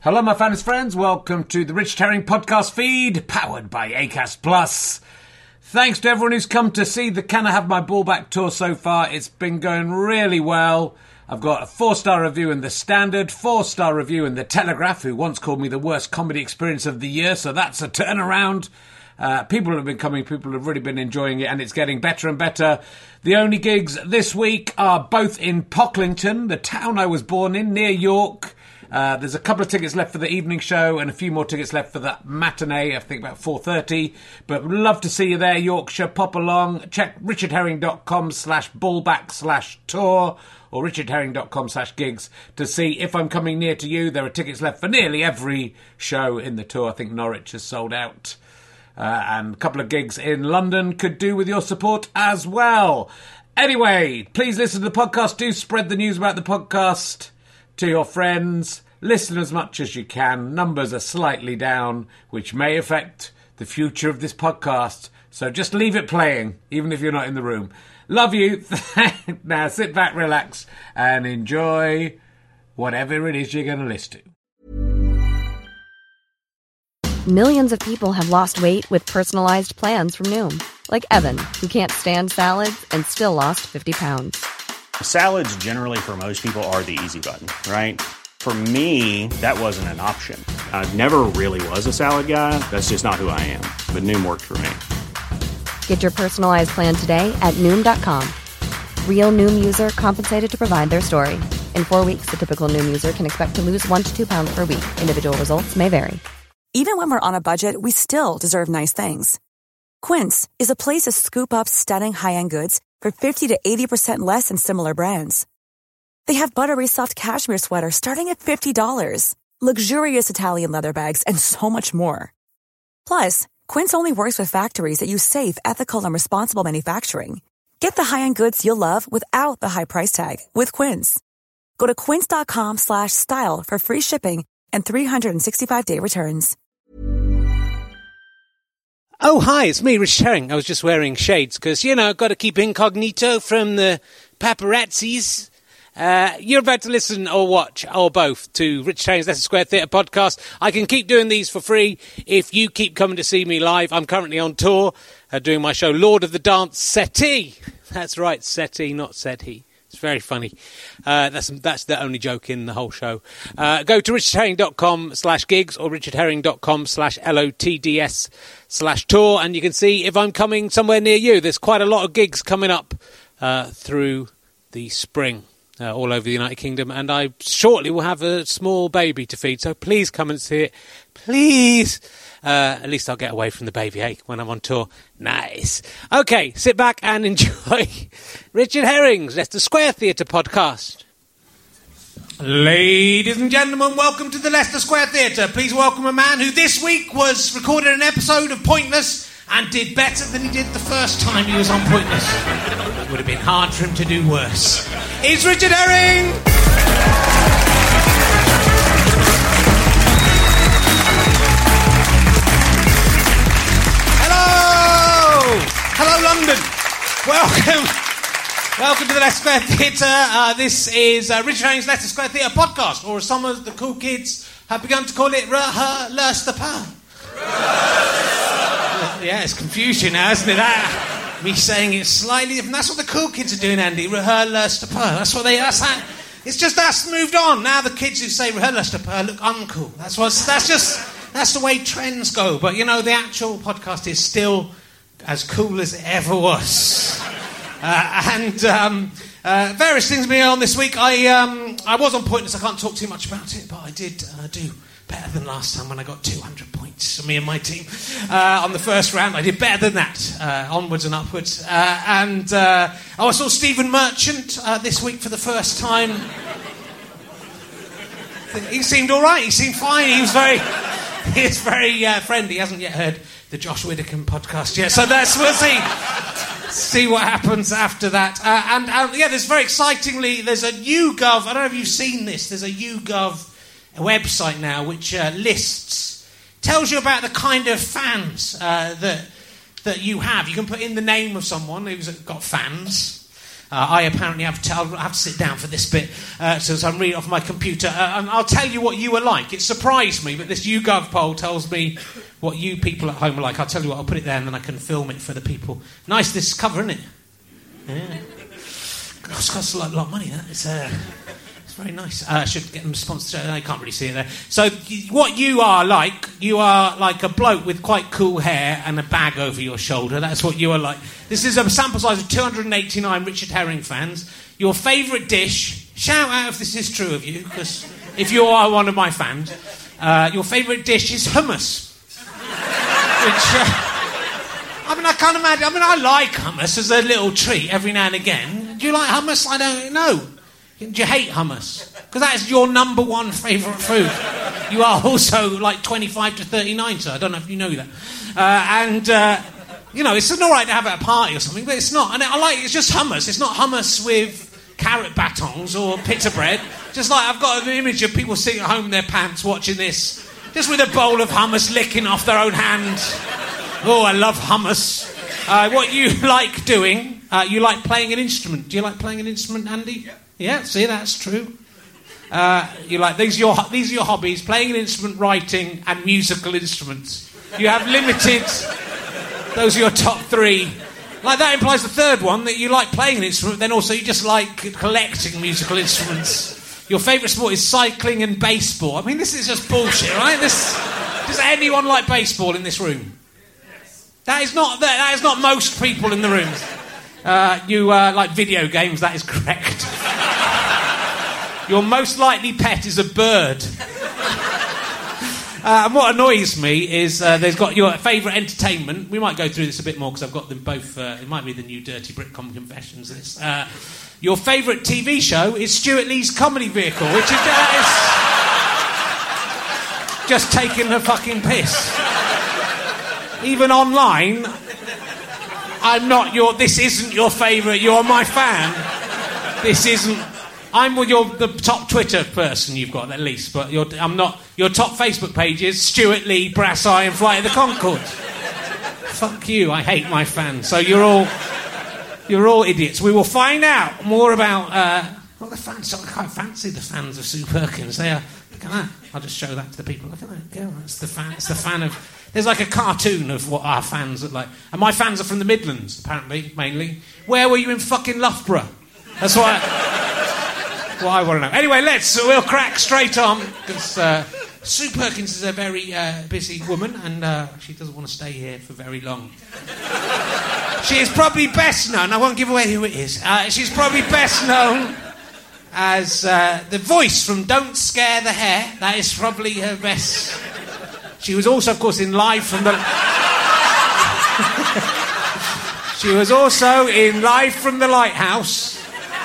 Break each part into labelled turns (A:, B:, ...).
A: Hello, my fans friends. Welcome to the Richard Herring podcast feed, powered by Acast Plus. Thanks to everyone who's come to see the Can I Have My Ball Back tour so far. It's been going really well. I've got a 4-star review in The Standard, 4-star review in The Telegraph, who once called me the worst comedy experience of the year, so that's a turnaround. People have been coming, people have really been enjoying it, and it's getting better and better. The only gigs this week are both in Pocklington, the town I was born in, near York. There's a couple of tickets left for the evening show and a few more tickets left for the matinee, I think about 4:30. But would love to see you there, Yorkshire. Pop along. Check richardherring.com/ballback/tour or richardherring.com/gigs to see if I'm coming near to you. There are tickets left for nearly every show in the tour. I think Norwich has sold out. And a couple of gigs in London could do with your support as well. Anyway, please listen to the podcast. Do spread the news about the podcast to your friends. Listen as much as you can. Numbers are slightly down, which may affect the future of this podcast. So just leave it playing, even if you're not in the room. Love you. Now sit back, relax, and enjoy whatever it is you're going to listen to.
B: Millions of people have lost weight with personalized plans from Noom. Like Evan, who can't stand salads and still lost 50 pounds.
C: Salads generally for most people are the easy button, right? For me, that wasn't an option. I never really was a salad guy. That's just not who I am. But Noom worked for me.
B: Get your personalized plan today at Noom.com. Real Noom user compensated to provide their story. In 4 weeks, the typical Noom user can expect to lose 1 to 2 pounds per week. Individual results may vary.
D: Even when we're on a budget, we still deserve nice things. Quince is a place to scoop up stunning high-end goods for 50 to 80% less than similar brands. They have buttery soft cashmere sweaters starting at $50, luxurious Italian leather bags, and so much more. Plus, Quince only works with factories that use safe, ethical, and responsible manufacturing. Get the high-end goods you'll love without the high price tag with Quince. Go to quince.com/style for free shipping and 365-day returns.
E: Oh, hi, it's me, Richard Herring. I was just wearing shades because, I've got to keep incognito from the paparazzis. You're about to listen or watch, or both, to Richard Herring's Leicester Square Theatre podcast. I can keep doing these for free if you keep coming to see me live. I'm currently on tour doing my show, Lord of the Dance Settee. That's right, Settee, not Settee. It's very funny. That's the only joke in the whole show. Go to richardherring.com/gigs or richardherring.com/LOTDS/tour and you can see if I'm coming somewhere near you. There's quite a lot of gigs coming up through the spring all over the United Kingdom, and I shortly will have a small baby to feed, so please come and see it. Please. At least I'll get away from the baby ache when I'm on tour. Nice. Okay, sit back and enjoy Richard Herring's Leicester Square Theatre podcast.
F: Ladies and gentlemen, welcome to the Leicester Square Theatre. Please welcome a man who this week was recorded an episode of Pointless and did better than he did the first time he was on Pointless. It would have been hard for him to do worse. It's Richard Herring! Hello, London. Welcome to the Leicester Square Theatre. This is Richard Herring's Leicester Square Theatre podcast, or as some of the cool kids have begun to call it, Leicester Power. Yeah, it's confusion now, isn't it? Me saying it slightly different. That's what the cool kids are doing, Andy. Leicester Power. That's what they. That's how. It's just that's moved on. Now the kids who say Leicester Power look uncool. That's the way trends go. But the actual podcast is still as cool as it ever was. Various things being on this week. I was on Pointless. I can't talk too much about it, but I did do better than last time when I got 200 points, me and my team, on the first round. I did better than that, onwards and upwards. I saw Stephen Merchant this week for the first time. He seemed all right. He seemed fine. He was very friendly. He hasn't yet heard the Josh Widdicombe podcast yet, so we'll see what happens after that. There's very excitingly, there's a YouGov, I don't know if you've seen this, there's a YouGov website now which tells you about the kind of fans that you have. You can put in the name of someone who's got fans, I apparently have to sit down for this bit, so I'm reading off my computer. And I'll tell you what you are like. It surprised me, but this YouGov poll tells me what you people at home are like. I'll tell you what, I'll put it there and then I can film it for the people. Nice, this cover, isn't it? Yeah. Gosh, it costs a lot of money, that. It's very nice. I should get them sponsored. I can't really see it there. So, what you are like a bloke with quite cool hair and a bag over your shoulder. That's what you are like. This is a sample size of 289 Richard Herring fans. Your favourite dish, shout out if this is true of you, because if you are one of my fans, your favourite dish is hummus. Which, I can't imagine. I like hummus as a little treat every now and again. Do you like hummus? I don't know. Do you hate hummus? Because that is your number one favourite food. You are also like 25 to 39, so I don't know if you know that. It's all right to have it at a party or something, but it's not. And it's just hummus. It's not hummus with carrot batons or pita bread. Just like I've got an image of people sitting at home in their pants watching this, just with a bowl of hummus licking off their own hand. Oh, I love hummus. What you like doing, you like playing an instrument. Do you like playing an instrument, Andy? Yeah, see, that's true. You like these are your hobbies: playing an instrument, writing, and musical instruments. You have limited. Those are your top three. Like that implies the third one, that you like playing an instrument, then also you just like collecting musical instruments. Your favourite sport is cycling and baseball. I mean, this is just bullshit, right? Does anyone like baseball in this room? That is not most people in the room. You like video games, that is correct. Your most likely pet is a bird. And what annoys me is there's got your favourite entertainment. We might go through this a bit more because I've got them both. It might be the new Dirty Britcom Confessions. This. Your favourite TV show is Stuart Lee's Comedy Vehicle, which is just taking the fucking piss. Even online, this isn't your favourite, you're my fan. This isn't... I'm the top Twitter person you've got, at least, but I'm not... Your top Facebook page is Stuart Lee, Brass Eye and Flight of the Conchords. Fuck you, I hate my fans. So you're all idiots. We will find out more about... the fans. I quite fancy the fans of Sue Perkins. They are... Look at that. I'll just show that to the people. Look at that girl. It's the fan of... There's like a cartoon of what our fans look like. And my fans are from the Midlands, apparently, mainly. Where were you in fucking Loughborough? That's what I want to know. Anyway, we'll crack straight on, because Sue Perkins is a very busy woman, and she doesn't want to stay here for very long. She is probably best known, I won't give away who it is, she's probably best known as the voice from Don't Scare the Hare. That is probably her best... She was also, of course, in Live from the... She was also in Live from the Lighthouse.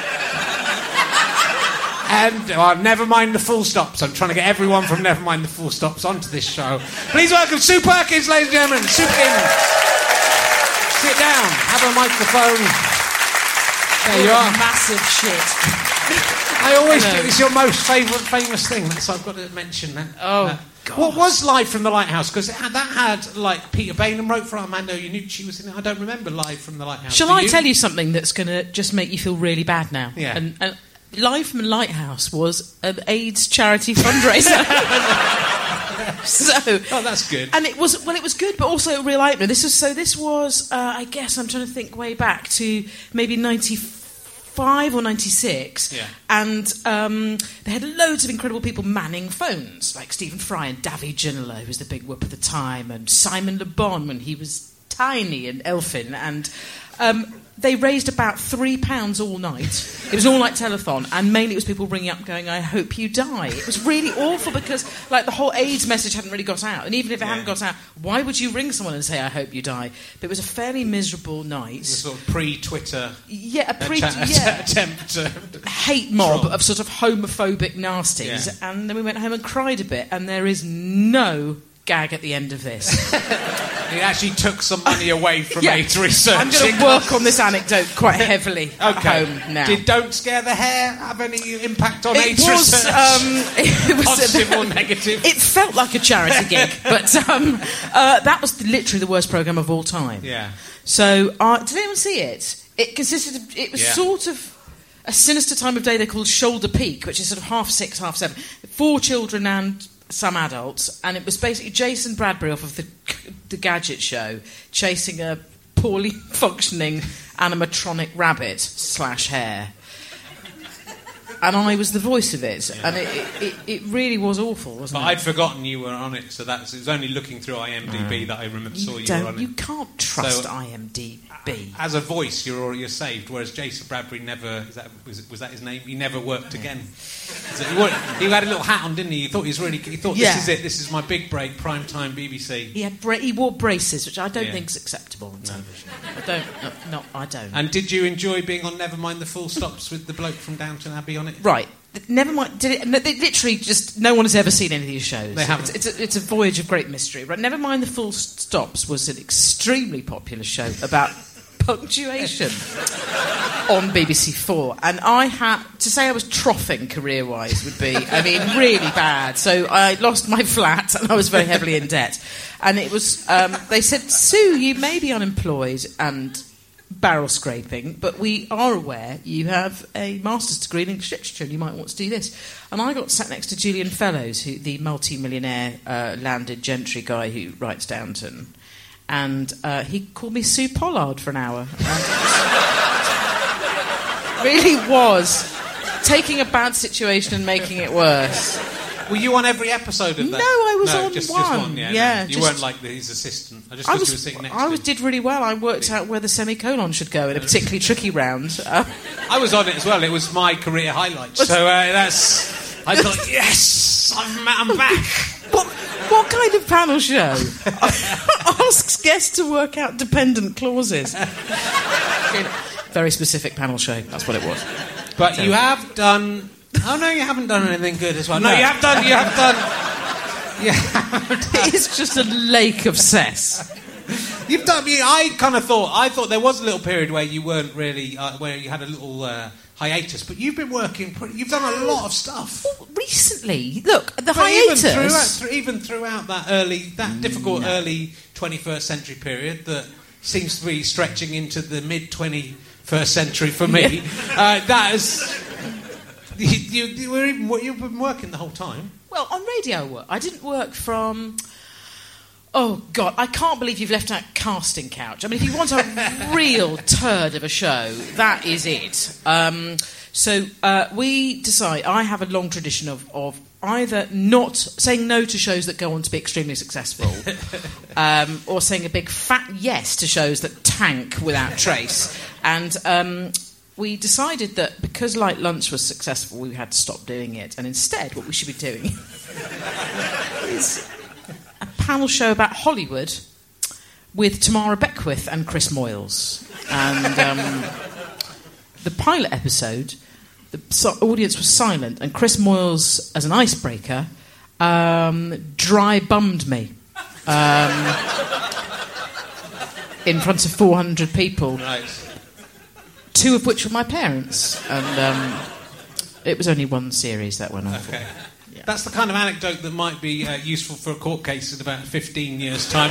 F: And, never mind the full stops. I'm trying to get everyone from Never Mind the Full Stops onto this show. Please welcome Sue Perkins, ladies and gentlemen. Sue Perkins. Sit down. Have a microphone. There you are.
G: Massive shit.
F: I always think it's your most famous thing, so I've got to mention that.
G: Oh, God.
F: What was Live from the Lighthouse? Because that had, like, Peter Bainham wrote for Armando Iannucci was in it. I don't remember Live from the Lighthouse.
G: Shall I tell you something that's going to just make you feel really bad now?
F: Yeah.
G: And Live from the Lighthouse was an AIDS charity fundraiser.
F: Oh, that's good.
G: And it was good, but also a real eye-opener. This was I guess I'm trying to think way back to maybe 95 or 96.
F: Yeah.
G: And they had loads of incredible people manning phones, like Stephen Fry and Davy Ginola, who was the big whoop at the time, and Simon Le Bon when he was tiny and elfin, and they raised about £3 all night. It was an all-night telethon, and mainly it was people ringing up going, I hope you die. It was really awful because, like, the whole AIDS message hadn't really got out. And even if it hadn't got out, why would you ring someone and say, I hope you die? But it was a fairly miserable night. It was
F: sort of pre-Twitter
G: attempt
F: to...
G: hate mob of sort of homophobic nasties. Yeah. And then we went home and cried a bit, and there is no gag at the end of this.
F: He actually took some money away from me to research.
G: I'm going to work on this anecdote quite heavily at home now.
F: Did Don't Scare the Hair have any impact on
G: It
F: AIDS
G: was,
F: research?
G: it was
F: Positive or negative?
G: It felt like a charity gig, but that was literally the worst programme of all time.
F: Yeah.
G: So, did anyone see it? It consisted of... It was sort of a sinister time of day they called Shoulder Peak, which is sort of 6:30, 7:30. 4 children and some adults, and it was basically Jason Bradbury off of the Gadget Show chasing a poorly functioning animatronic rabbit / hare. And I was the voice of it, and it really was awful, wasn't it?
F: But I'd forgotten you were on it, so it was only looking through IMDb that I saw you were on it.
G: You can't trust IMDb.
F: As a voice, you're saved, whereas Jason Bradbury never... Was that his name? He never worked again. He had a little hat on, didn't he? He thought this is it, this is my big break, primetime BBC.
G: He wore braces, which I don't think is acceptable on television. I don't.
F: And did you enjoy being on Nevermind the Full Stops with the bloke from Downton Abbey on it?
G: Right. Never mind. They literally just... No one has ever seen any of these shows.
F: They haven't.
G: It's a voyage of great mystery. Right. Never Mind the Full Stops was an extremely popular show about punctuation on BBC 4. And I had... To say I was troughing career-wise would be, really bad. So I lost my flat and I was very heavily in debt. And it was... they said, Sue, you may be unemployed and... barrel scraping, but we are aware you have a master's degree in English literature and you might want to do this. And I got sat next to Julian Fellows, the multi-millionaire landed gentry guy who writes Downton, and he called me Sue Pollard for an hour. Really was taking a bad situation and making it worse.
F: Were you on every episode of that?
G: No, I was on
F: just
G: one.
F: Just one, yeah.
G: Yeah,
F: you weren't like his assistant. I just
G: I
F: thought you were sitting next to him.
G: did really well. I worked out where the semicolon should go in a particularly tricky round.
F: I was on it as well. It was my career highlight. So that's... I thought, yes, I'm back.
G: What kind of panel show asks guests to work out dependent clauses? Very specific panel show. That's what it was.
F: But you have done... Oh, no, you haven't done anything good as well. No, you have done...
G: It's just a lake of cess.
F: You've done... I thought there was a little period where you weren't really... where you had a little hiatus, but you've been working... You've done a lot of stuff.
G: Well, recently, look, the hiatus...
F: Even throughout that difficult early 21st century period that seems to be stretching into the mid-21st century for me, that is... You've been working the whole time.
G: Well, on radio work, I didn't work from... Oh, God, I can't believe you've left out Casting Couch. If you want a real turd of a show, that is it. We decide... I have a long tradition of either not saying no to shows that go on to be extremely successful or saying a big fat yes to shows that tank without trace. And... we decided that because Light Lunch was successful, we had to stop doing it. And instead, what we should be doing is a panel show about Hollywood with Tamara Beckwith and Chris Moyles. And the pilot episode, the audience was silent, and Chris Moyles, as an icebreaker, dry bummed me in front of 400 people.
F: Right.
G: 2 of which were my parents, and it was only one series that went on.
F: Okay. Yeah. That's the kind of anecdote that might be useful for a court case in about 15 years' time.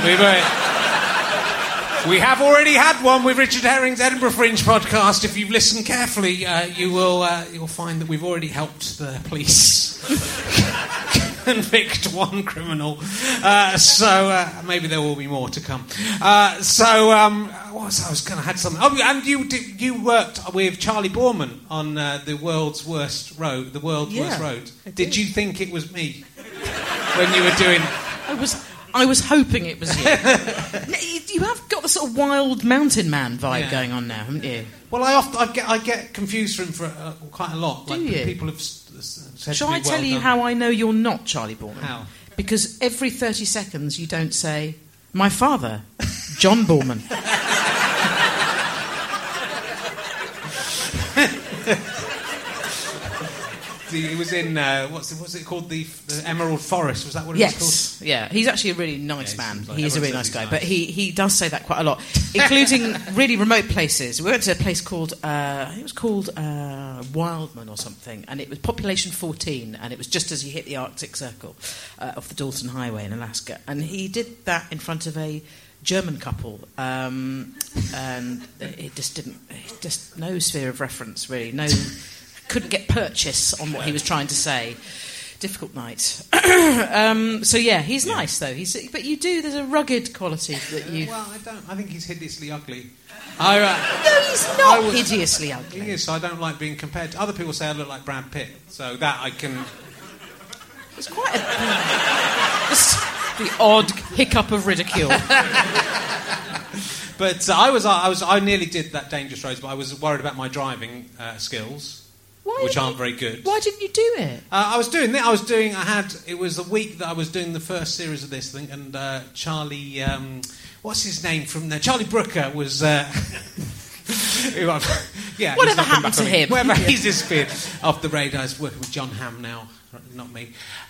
F: We have already had one with Richard Herring's Edinburgh Fringe podcast. If you've listened carefully, you'll find that we've already helped the police convict one criminal. So maybe there will be more to come. I was going to have something. Oh, and you worked with Charlie Boorman on the world's worst road. Worst Road. Did you think it was me when you were doing?
G: I was hoping it was you. You have got the sort of wild mountain man vibe going on now, haven't you?
F: Well, I get confused for him for quite a lot.
G: Do you?
F: People have said
G: Shall
F: to me,
G: I tell you
F: done.
G: how I know you're not Charlie Boorman?
F: How?
G: Because every 30 seconds you don't say, my father, John Boorman.
F: He was in what's it called? The Emerald Forest. Was that what it was called?
G: Yeah. He's actually a really nice man.
F: Like,
G: He's a really
F: everyone
G: nice
F: says
G: guy,
F: he's
G: but
F: nice.
G: he does say that quite a lot, including really remote places. We went to a place called I think it was called Wildman or something, and it was population 14, and it was just as you hit the Arctic Circle off the Dalton Highway in Alaska, and he did that in front of a German couple, and it just no sphere of reference really, couldn't get purchase on what he was trying to say. Difficult night. So yeah, he's nice though. But there's a rugged quality that you.
F: Well, I think he's hideously ugly.
G: No, he's not hideously ugly.
F: He is. So I don't like being compared to other people. Say I look like Brad Pitt, so that I can.
G: It's quite the odd hiccup of ridicule.
F: But I nearly did that Dangerous Roads, but I was worried about my driving skills, which aren't very good.
G: Why didn't you do it?
F: It was the week that I was doing the first series of this thing, and Charlie, what's his name from there? Charlie Brooker was. Yeah,
G: whatever happened to him?
F: Whatever, he's disappeared off the radar. He's working with John Hamm now, not me.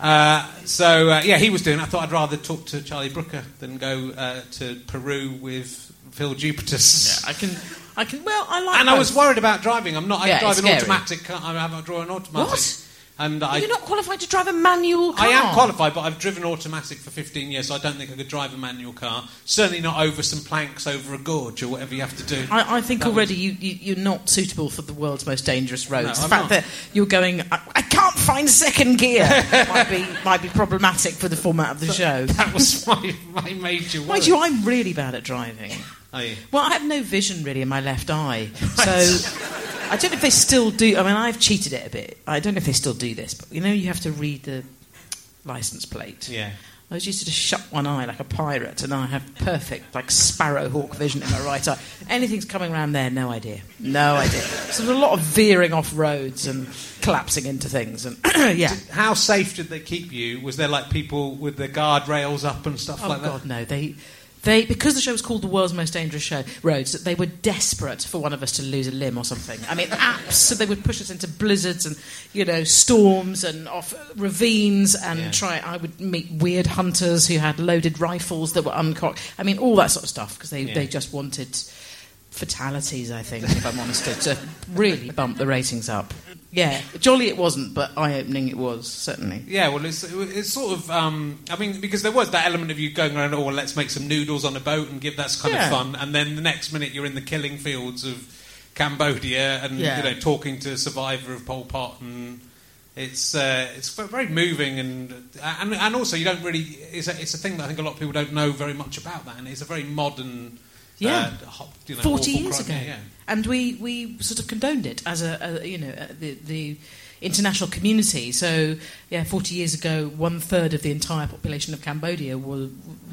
F: He was doing it. I thought I'd rather talk to Charlie Brooker than go to Peru with Phil Jupitus.
G: Yeah, I can. Well, I like.
F: And
G: both.
F: I was worried about driving. I drive an
G: scary.
F: automatic car. I haven't drawn an automatic.
G: What?
F: And
G: You're not qualified to drive a manual car.
F: I am qualified, but I've driven automatic for 15 years, so I don't think I could drive a manual car. Certainly not over some planks over a gorge or whatever you have to do.
G: I think already you're not suitable for the world's most dangerous roads.
F: No,
G: the
F: I'm
G: fact
F: not.
G: that you're going, I can't find second gear, might be problematic for the format of the show.
F: That was my major worry.
G: Mind you, I'm really bad at driving.
F: Are you?
G: Well, I have no vision really in my left eye, so I don't know if they still do. I mean, I've cheated it a bit. I don't know if they still do this, but you have to read the licence plate.
F: Yeah.
G: I was used to just shut one eye like a pirate, and now I have perfect, like sparrowhawk vision in my right eye. Anything's coming around there, no idea. So there's a lot of veering off roads and collapsing into things, and yeah.
F: How safe did they keep you? Was there like people with their guardrails up and stuff like that?
G: Oh God, no. They because the show was called The World's Most Dangerous Roads, they were desperate for one of us to lose a limb or something. I mean, so they would push us into blizzards and, storms and off ravines and I would meet weird hunters who had loaded rifles that were uncocked. I mean, all that sort of stuff, because they just wanted fatalities, I think, if I'm honest, to really bump the ratings up. Yeah, jolly it wasn't, but eye-opening it was, certainly.
F: Yeah, well, it's sort of... because there was that element of you going around, let's make some noodles on a boat and give that kind of fun, and then the next minute you're in the killing fields of Cambodia and, talking to a survivor of Pol Pot, and it's very moving, and also you don't really... It's a thing that I think a lot of people don't know very much about that, and it's a very modern...
G: 40 years ago.
F: Yeah.
G: And we sort of condoned it as the international community. So, 40 years ago, 1/3 of the entire population of Cambodia was,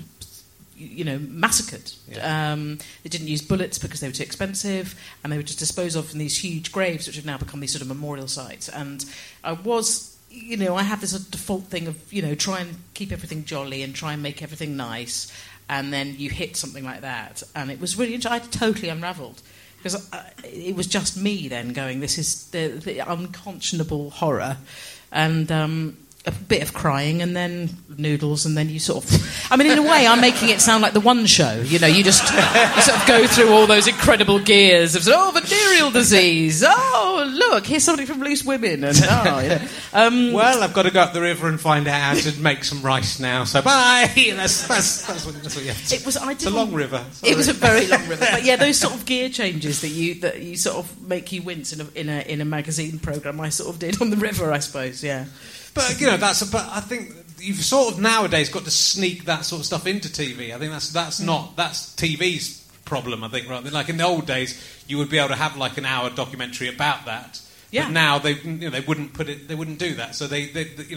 G: massacred.
F: Yeah.
G: They didn't use bullets because they were too expensive, and they were just disposed of in these huge graves, which have now become these sort of memorial sites. And I was... I have this sort of default thing of, try and keep everything jolly and try and make everything nice, and then you hit something like that. And it was really interesting. I totally unravelled, because it was just me then going, this is the unconscionable horror, and a bit of crying, and then noodles, and then you sort of... I mean, in a way, I'm making it sound like the One Show. You just you sort of go through all those incredible gears of, venereal disease. Oh, look, here's something from Loose Women. And,
F: well, I've got to go up the river and find out how to make some rice now, so bye! That's what you have to... It's a long river. Sorry.
G: It was a very long river. But yeah, those sort of gear changes that you sort of make you wince in a magazine programme, I sort of did on the river, I suppose, yeah.
F: But but I think you've sort of nowadays got to sneak that sort of stuff into TV. I think that's TV's problem. I think, right? Like in the old days, you would be able to have like an hour documentary about that. Yeah. But now they wouldn't put it. They wouldn't do that. So they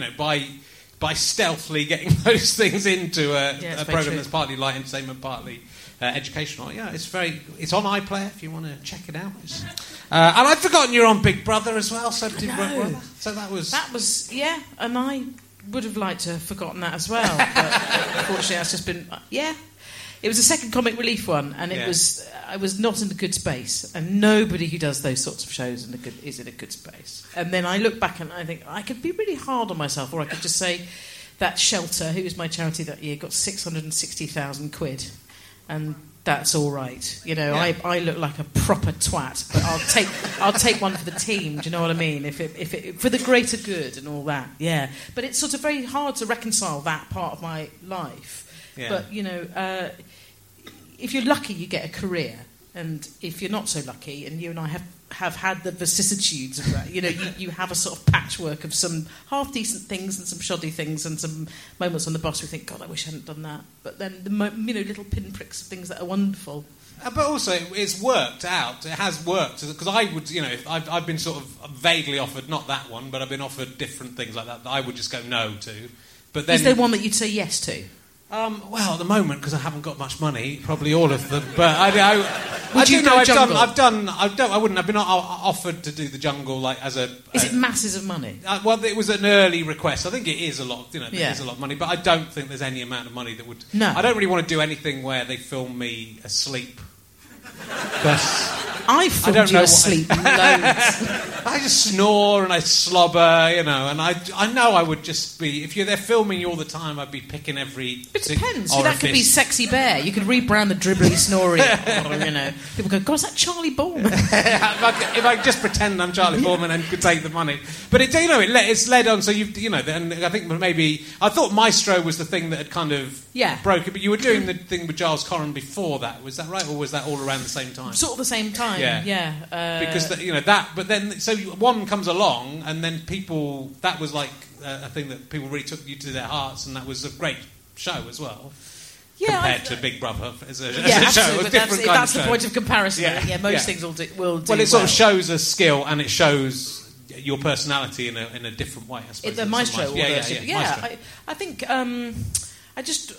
F: by stealthily getting those things into a program that's partly light entertainment, partly educational. Yeah, it's on iPlayer if you want to check it out. And I'd forgotten you're on Big Brother as well. So that was
G: and I would have liked to have forgotten that as well. But unfortunately, that's just been It was a second Comic Relief one, and
F: Yeah.
G: I was not in a good space, and nobody who does those sorts of shows is in a good space. And then I look back and I think I could be really hard on myself, or I could just say that Shelter, who was my charity that year, got 660,000 quid, and that's all right. You know,
F: Yeah.
G: I look like a proper twat, but I'll take one for the team. Do you know what I mean? If it for the greater good and all that. Yeah, but it's sort of very hard to reconcile that part of my life.
F: Yeah.
G: But you know, if you're lucky, you get a career, and if you're not so lucky, and you and I have had the vicissitudes of that, you know, you have a sort of patchwork of some half decent things and some shoddy things, and some moments on the bus we think, God, I wish I hadn't done that. But then you know, little pinpricks of things that are wonderful.
F: But also, it's worked out. It has worked. Because I would, you know, I've been sort of vaguely offered, not that one, but I've been offered different things like that I would just go no to. But then,
G: Is there one that you'd say yes to?
F: Well, at the moment, because I haven't got much money, probably all of them. But I
G: Would you
F: do
G: go
F: know
G: Jungle?
F: I wouldn't. I've been offered to do the Jungle like as a.
G: Is it masses of money?
F: Well, it was an early request. I think it is a lot. You know,
G: Yeah.
F: it is a lot of money, but I don't think there's any amount of money that would.
G: No.
F: I don't really want to do anything where they film me asleep. Because
G: I filmed
F: don't
G: you
F: know what-
G: asleep loads.
F: I just snore and I slobber, you know, and I know I would just be, if they're filming you all the time, I'd be picking every
G: It depends. So
F: orifice.
G: that could be Sexy Bear. You could rebrand the dribbly snoring. You know, people go, God, is that Charlie Ballman?
F: if I just pretend I'm Charlie Foreman and could take the money, but it's led on. So you know, and I think maybe I thought Maestro was the thing that had kind of broke it, but you were doing the thing with Giles Corran before that. Was that right, or was that all around the same time?
G: Sort of the same time. Yeah.
F: Because you know that, but then so one comes along, and then people that was like a thing that people really took you to their hearts, and that was a great show as well. Compared to Big Brother as a show,
G: absolutely,
F: a different kind
G: that's
F: of
G: the
F: point
G: point of comparison. Yeah, most things will do.
F: Well, it sort of shows a skill, and it shows your personality in a different way. I suppose.
G: The Maestro.
F: Maestro.
G: I think I just.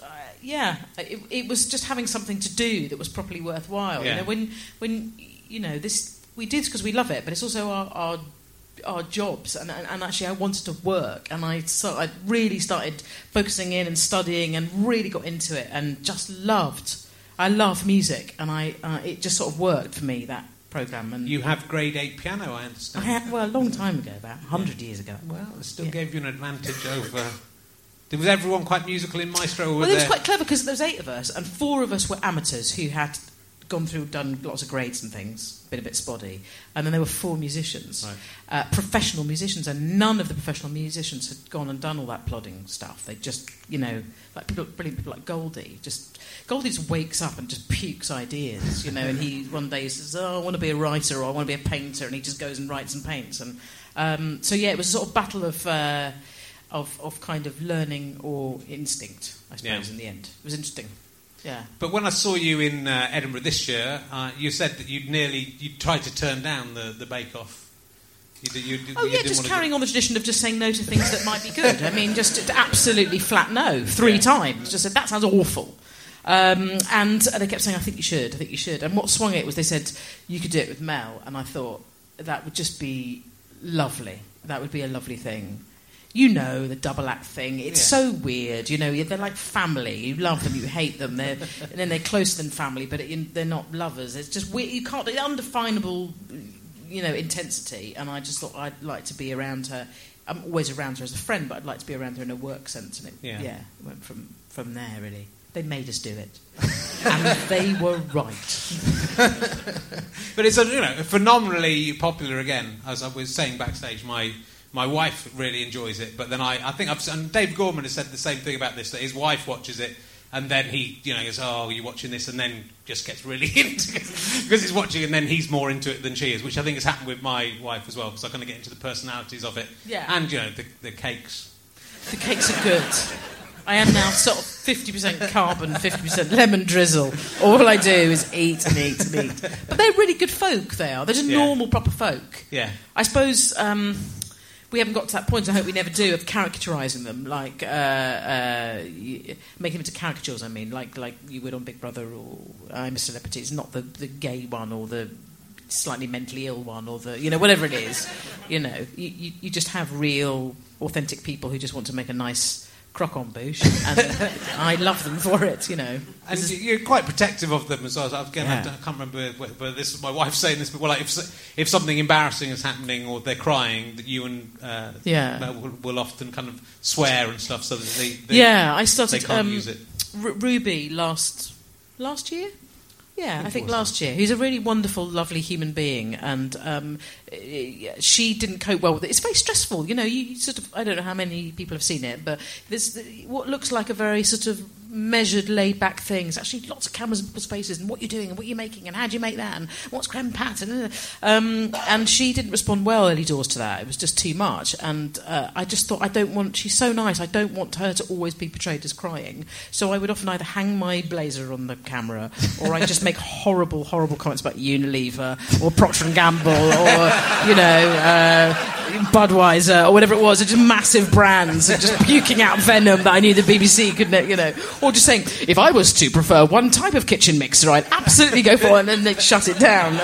G: It was just having something to do that was properly worthwhile.
F: Yeah.
G: You know, when you know this, we did because we love it, but it's also our jobs, and actually I wanted to work, and I really started focusing in and studying, and really got into it, and just loved. I love music, and it just sort of worked for me, that programme. And
F: you have grade 8 piano, I understand.
G: Well, a long time ago, about 100 years ago.
F: Well, it still gave you an advantage over. Was everyone quite musical in Maestro? Or
G: Well, it was quite clever because there was 8 of us, and 4 of us were amateurs who had done lots of grades and things, been a bit spotty, and then there were 4 musicians, professional musicians, and none of the professional musicians had gone and done all that plodding stuff. They just, you know, like brilliant people like Goldie just wakes up and just pukes ideas, you know, and he one day says, "Oh, I want to be a writer," or "I want to be a painter," and he just goes and writes and paints, and so it was a sort of battle of kind of learning or instinct, I suppose. In the end, it was interesting. Yeah.
F: But when I saw you in Edinburgh this year, you said that you'd tried to turn down the Bake Off.
G: Just carrying on the tradition of just saying no to things that might be good. I mean, just absolutely flat no 3 times. Just said, that sounds awful. And they kept saying, I think you should. And what swung it was they said, you could do it with Mel. And I thought, that would just be lovely. That would be a lovely thing. You know, the double act thing. It's so weird. You know, they're like family. You love them, you hate them. And then they're closer than family, but they're not lovers. It's just weird. You can't, undefinable, you know, intensity. And I just thought I'd like to be around her. I'm always around her as a friend, but I'd like to be around her in a work sense. And it went from there, really. They made us do it. And they were right.
F: But it's phenomenally popular again. As I was saying backstage, my wife really enjoys it, but then I think and Dave Gorman has said the same thing about this, that his wife watches it, and then he, goes, "Oh, you're watching this," and then just gets really into it because he's watching, and then he's more into it than she is, which I think has happened with my wife as well, because I kind of get into the personalities of it, and the cakes.
G: The cakes are good. I am now sort of 50% carbon, 50% lemon drizzle. All I do is eat and eat and eat. But they're really good folk, they are. They're just normal, proper folk.
F: Yeah.
G: I suppose we haven't got to that point, I hope we never do, of caricaturising them, like making them into caricatures, I mean, like you would on Big Brother or I'm a Celebrity. It's not the gay one or the slightly mentally ill one or the, whatever it is. You just have real, authentic people who just want to make a nice croque-en-bouche, and I love them for it, you know.
F: And you're quite protective of them as well. Again, I can't remember whether this is my wife saying this, but like if something embarrassing is happening or they're crying, that you and Mel will often kind of swear and stuff, so that
G: I started
F: they can't use it.
G: Ruby last year. Yeah, I think last year. He's a really wonderful, lovely human being, and she didn't cope well with it. It's very stressful, you know. You sort of, I don't know how many people have seen it, but there's what looks like a very sort of measured, laid-back thing. It's actually lots of cameras and spaces, and what you're doing, and what you're making, and how do you make that, and what's creme pat, and she didn't respond well early doors to that. It was just too much, and I just thought, she's so nice, I don't want her to always be portrayed as crying, so I would often either hang my blazer on the camera, or I just make horrible, horrible comments about Unilever, or Procter & Gamble, or, you know, Budweiser, or whatever it was, just massive brands, and just puking out venom that I knew the BBC couldn't, you know. Or just saying, if I was to prefer one type of kitchen mixer, I'd absolutely go for it, and then they'd shut it down.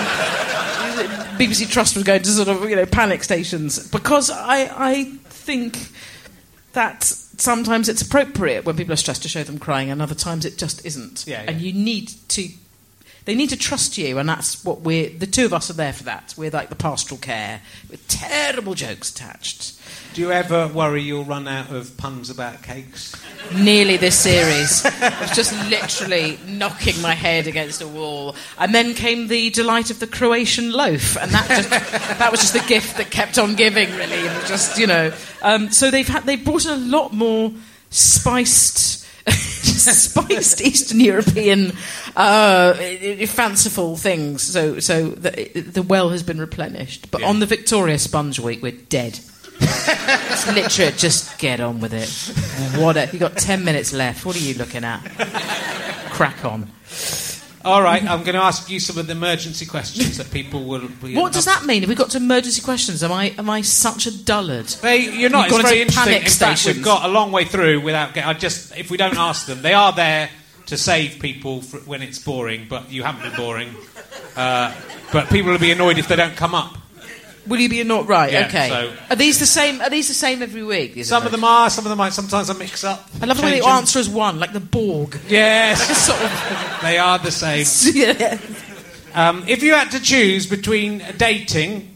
G: BBC Trust was going to sort of, you know, panic stations. Because I think that sometimes it's appropriate when people are stressed to show them crying, and other times it just isn't.
F: Yeah.
G: And they need to trust you, and that's what the two of us are there for that. We're like the pastoral care, with terrible jokes attached.
F: Do you ever worry you'll run out of puns about cakes?
G: Nearly this series. I was just literally knocking my head against a wall. And then came the delight of the Croatian loaf, and that was just the gift that kept on giving, really. It was just, you know. So they've brought in a lot more spiced Eastern European fanciful things. So the well has been replenished. But on the Victoria Sponge Week, we're dead. It's literally just get on with it. You got 10 minutes left. What are you looking at? Crack on.
F: All right, I'm going to ask you some of the emergency questions that people will.
G: What does that mean? If we got to emergency questions, am I such a dullard?
F: You're not. It's very interesting. In fact, we've got a long way through without. If we don't ask them, they are there to save people when it's boring. But you haven't been boring. But people will be annoyed if they don't come up.
G: Will you be annoyed? Right.
F: Yeah,
G: okay.
F: So
G: are these the same? Are these the same every week?
F: Some of them are. Some of them might. Sometimes I mix up.
G: I love the way they answer as one, like the Borg.
F: Yes.
G: Sort of.
F: They are the same.
G: Yeah.
F: If you had to choose between dating.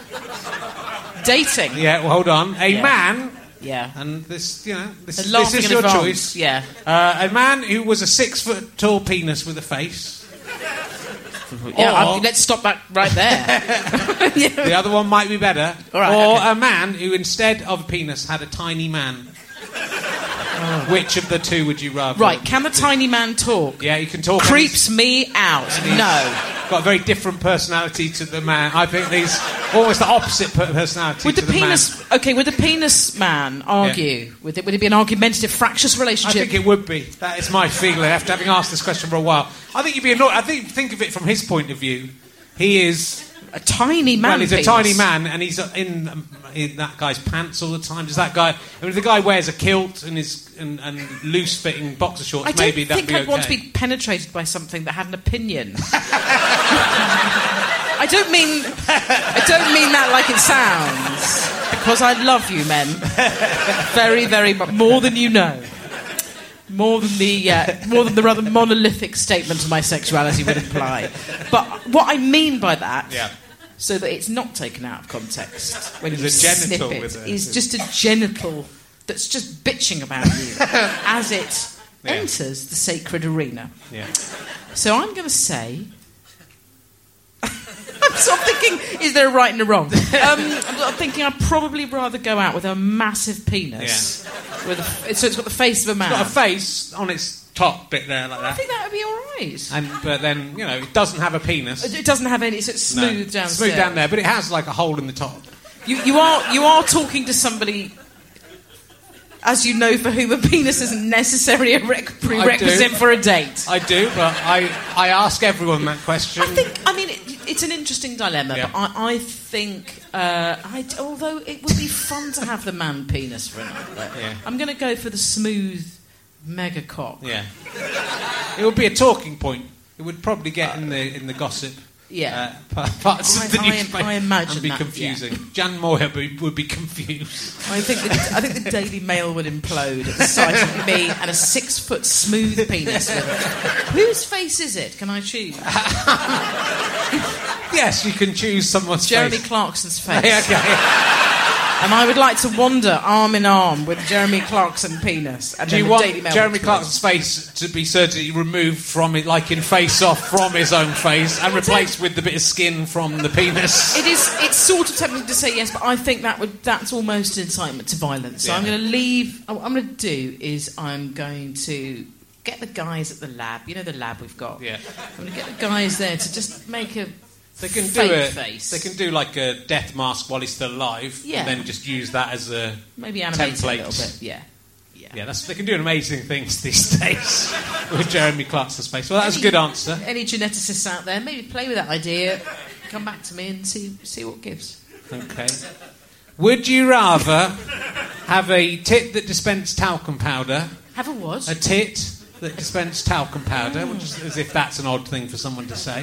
F: Yeah. Well, hold on. A man.
G: Yeah.
F: And this is
G: in
F: your
G: advance.
F: choice.
G: Yeah.
F: A man who was a 6 foot tall penis with a face.
G: Yeah, let's stop that right there.
F: The other one might be better.
G: All right,
F: or
G: okay.
F: a man who, instead of a penis, had a tiny man. Which of the two would you rather?
G: Right, can the tiny man talk?
F: Yeah, he can talk.
G: Creeps me out. No.
F: Got a very different personality to the man. I think he's almost the opposite personality to the man.
G: Okay, would the penis man argue? Yeah. Would it be an argumentative, fractious relationship?
F: I think it would be. That is my feeling after having asked this question for a while. I think you'd be annoyed. Think of it from his point of view. He is
G: a tiny man.
F: Well, he's a tiny man, and he's in that guy's pants all the time. Does that guy? I mean, if the guy wears a kilt and loose-fitting boxer shorts, maybe that'd be okay.
G: I don't think I'd want to be penetrated by something that had an opinion. I don't mean that like it sounds, because I love you, men, very, very much, more than you know. More than the rather monolithic statement of my sexuality would imply. But what I mean by that, so that it's not taken out of context when you snip it, is just a genital that's just bitching about you as it enters the sacred arena. Yeah. So I'm going to say... I'm thinking, is there a right and a wrong? I'm thinking I'd probably rather go out with a massive penis. Yeah. So it's got the face of a man.
F: It's got a face on its top bit there like that.
G: I think that would be all right.
F: But then, it doesn't have a penis.
G: It doesn't have any, so it's smooth down.
F: Smooth down there, but it has like a hole in the top.
G: You are talking to somebody, as you know, for whom a penis isn't necessarily a prerequisite for a date.
F: I do, but I ask everyone that question.
G: It's an interesting dilemma, but I think, although it would be fun to have the man penis for a night, I'm going to go for the smooth mega cock.
F: Yeah, it would be a talking point. It would probably get in the gossip. parts of the newspaper
G: I imagine
F: and be
G: that,
F: confusing. Jan Moore would be confused.
G: I think the Daily Mail would implode at the sight of me and a 6-foot smooth penis. Whose face is it? Can I choose?
F: Yes, you can choose someone's
G: Jeremy
F: face.
G: Clarkson's face.
F: Okay.
G: And I would like to wander arm in arm with Jeremy Clarkson penis. And
F: Do you
G: then the
F: want
G: Daily Mail
F: Jeremy
G: would
F: Clarkson's face to be surgically removed from it, like in Face Off, from his own face, and replaced with the bit of skin from the penis?
G: It's sort of tempting to say yes, but I think that's almost incitement to violence. So
F: Yeah.
G: I'm going to leave. What I'm going to do is I'm going to get the guys at the lab. You know the lab we've got.
F: Yeah.
G: I'm going to get the guys there to just make a
F: They can
G: fake
F: do
G: face.
F: They can do like a death mask while he's still alive,
G: Yeah.
F: and then just use that as a
G: maybe animate it a
F: template.
G: little bit. Yeah.
F: Yeah, they can do amazing things these days with Jeremy Clarkson's face. Well, that's a good answer.
G: Any geneticists out there, maybe play with that idea. Come back to me and see what gives.
F: Okay. Would you rather have a tit that dispensed talcum powder,
G: Have a what?
F: a tit that dispensed talcum powder, which is as if that's an odd thing for someone to say,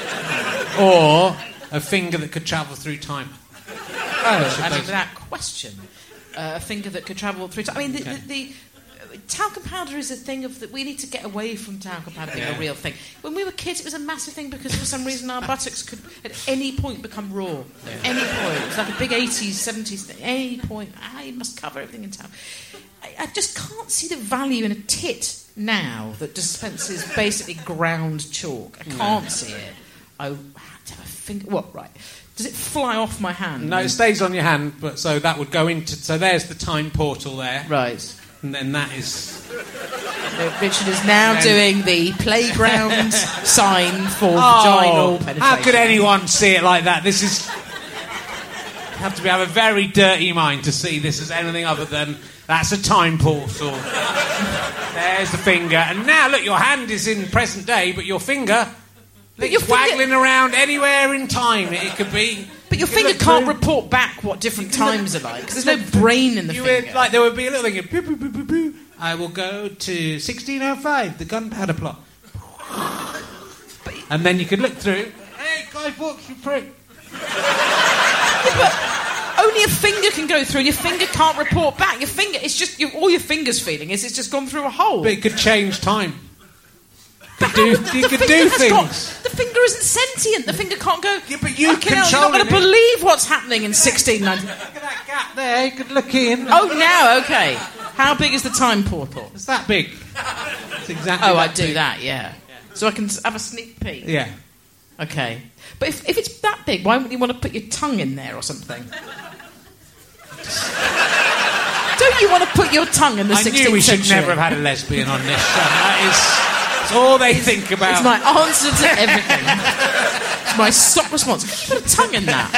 F: or a finger that could travel through time?
G: And without question, a finger that could travel through time. I mean, the talcum powder is a thing of that we need to get away from talcum powder being a real thing. When we were kids, it was a massive thing because for some reason our buttocks could at any point become raw. At any point. It was like a big 80s, 70s thing. Any point. You must cover everything in talcum. I just can't see the value in a tit now that dispenses basically ground chalk. I can't see it. I have to have a finger. What, right? Does it fly off my hand?
F: No, it stays on your hand, but so that would go into... So there's the time portal there.
G: Right.
F: And then that is...
G: Richard is now doing the playground sign for vaginal penetration.
F: How could anyone see it like that? This is... You have to have a very dirty mind to see this as anything other than... That's a time portal. There's the finger. And now, look, your hand is in present day, but your finger... It's waggling around anywhere in time. It could be...
G: But your finger can't report back what different times are like, because there's no brain in the finger.
F: There would be a little thing... Boo, boo, boo, boo, boo. I will go to 1605, the gunpowder plot. And then you could look through... Hey, Guy Fawkes, you prick.
G: Only a finger can go through, and your finger can't report back. Your finger, it's just... all your finger's feeling is it's just gone through a hole.
F: But it could change time.
G: You
F: could do things.
G: The finger isn't sentient. The finger can't go...
F: Yeah, but you
G: You're not going to believe what's happening in 1690.
F: Look at that gap there. You could look in.
G: Oh, now, okay. How big is the time portal?
F: It's that big. It's exactly
G: I'd do that, yeah. So I can have a sneak peek?
F: Yeah.
G: Okay. But if it's that big, why wouldn't you want to put your tongue in there or something? Don't you want to put your tongue in the 16th century?
F: I knew we should never have had a lesbian on this show. That's all they think about.
G: It's my answer to everything. It's my stock response. Put a tongue in that.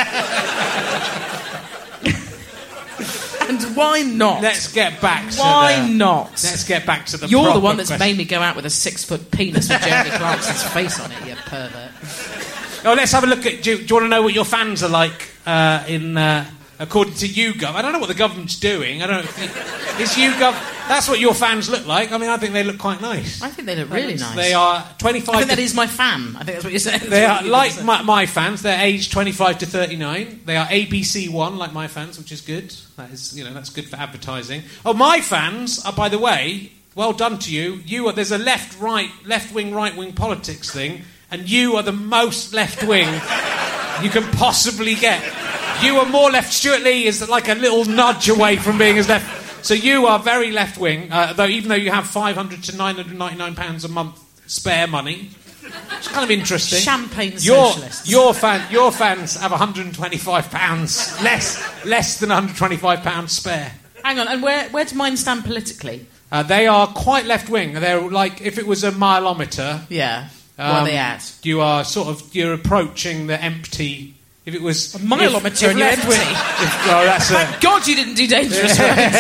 G: And why not?
F: Let's get back to
G: Why not?
F: Let's get back to the
G: You're
F: proper
G: the one that's
F: question.
G: made me go out with a 6-foot penis with Jeremy Clarkson's face on it, you pervert.
F: Oh, let's have a look at... Do you want to know what your fans are like according to YouGov? I don't know what the government's doing. I don't know. Is YouGov... That's what your fans look like. I mean, I think they look quite nice.
G: I think they look really nice.
F: They are 25...
G: I think that is my fan. I think that's what you're saying.
F: They are like my fans. They're aged 25 to 39. They are ABC1, like my fans, which is good. That is, that's good for advertising. Oh, my fans are, by the way, well done to you. There's a left-wing, right-wing politics thing, and you are the most left-wing you can possibly get. You are more left. Stuart Lee is like a little nudge away from being as left. So you are very left-wing, even though you have £500 to £999 a month spare money. It's kind of interesting.
G: Champagne socialists.
F: Your fans have £125 less than £125 spare.
G: Hang on, and where do mine stand politically?
F: They are quite left-wing. They're like, if it was a mileometer...
G: Yeah. What are they at?
F: You're approaching the empty... If it was...
G: A mileometer and you're empty. Thank God you didn't do dangerous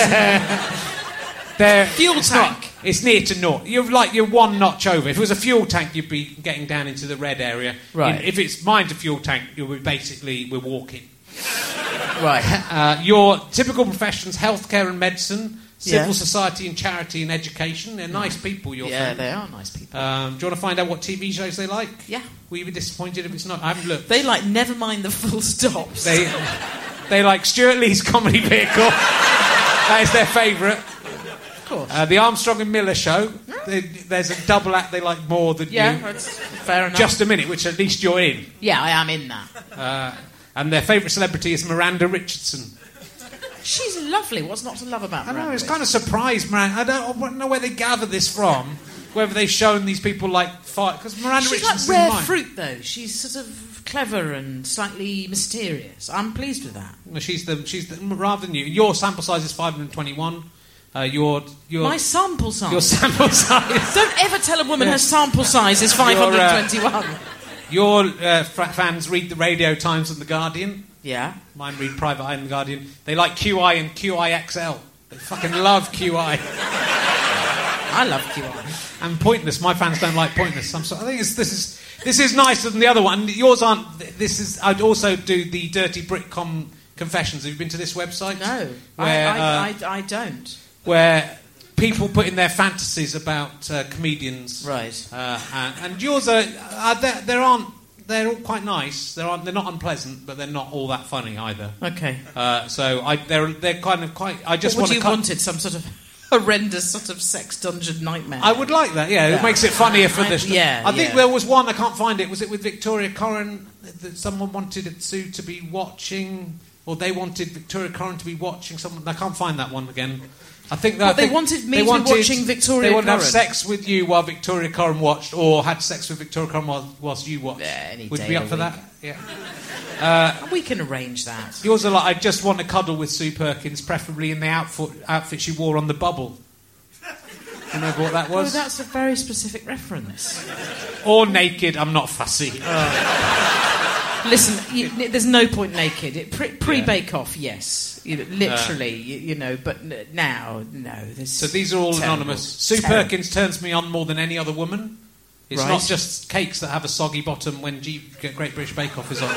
G: roads. Fuel tank.
F: It's near to naught. You're one notch over. If it was a fuel tank, you'd be getting down into the red area.
G: Right.
F: If it's mine's a fuel tank, we're walking.
G: Right.
F: Your typical professions, healthcare and medicine, Civil society and charity and education. They're nice people, your
G: Yeah,
F: friends.
G: they are nice people.
F: Do you want to find out what TV shows they like?
G: Yeah.
F: Will you be disappointed if it's not? I haven't looked.
G: They like never mind the full stops.
F: They like Stuart Lee's Comedy Vehicle. That is their favourite.
G: Of course.
F: The Armstrong and Miller Show. There's a double act they like more than
G: Yeah,
F: you.
G: that's fair enough.
F: Just a Minute, which at least you're in.
G: Yeah, I am in that.
F: And their favourite celebrity is Miranda Richardson.
G: She's lovely. What's not to love about
F: I
G: Miranda?
F: know, it's kind of surprised Miranda. I don't know where they gather this from. Whether they've shown these people like fight. Because Miranda
G: She's
F: Richardson's
G: like rare
F: mine.
G: fruit, though. She's sort of clever and slightly mysterious. I'm pleased with that.
F: No, she's the rather than you. Your sample size is 521. Your
G: My sample size.
F: your sample size.
G: Don't ever tell a woman her sample size is 521.
F: Your fans read the Radio Times and the Guardian.
G: Yeah.
F: Mine read Private Eye and the Guardian. They like QI and QIXL. They fucking love QI.
G: I love QI.
F: And Pointless. My fans don't like Pointless. I think this is nicer than the other one. Yours aren't. I'd also do the Dirty Britcom Confessions. Have you been to this website?
G: No,
F: Where,
G: I don't.
F: Where people put in their fantasies about comedians.
G: Right.
F: And yours are. They're all quite nice. They're not unpleasant, but they're not all that funny either.
G: Okay.
F: They're kind of quite. I just
G: What
F: want
G: would you wanted? Some sort of horrendous sort of sex dungeon nightmare.
F: I would like that. Yeah, it makes it funnier for the. I think there was one. I can't find it. Was it with Victoria Corrin that someone wanted Sue to be watching, or they wanted Victoria Corrin to be watching someone? I can't find that one again. I think that
G: they wanted me to be watching Victoria
F: They wanted to have
G: Corrin.
F: sex with you while Victoria Corrin watched, or had sex with Victoria Corrin whilst you watched.
G: Yeah, any
F: Would
G: day
F: be
G: of
F: up
G: the
F: for
G: week.
F: that? Yeah.
G: We can arrange that.
F: Yours are like, I just want to cuddle with Sue Perkins, preferably in the outfit she wore on The Bubble. Remember what that
G: Oh,
F: was?
G: that's a very specific reference.
F: Or naked, I'm not fussy.
G: Listen, there's no point naked. Pre-Bake Off, yes. Literally, but now, no.
F: So these are all anonymous. Sue Perkins turns me on more than any other woman. It's not just cakes that have a soggy bottom when Great British Bake Off is on.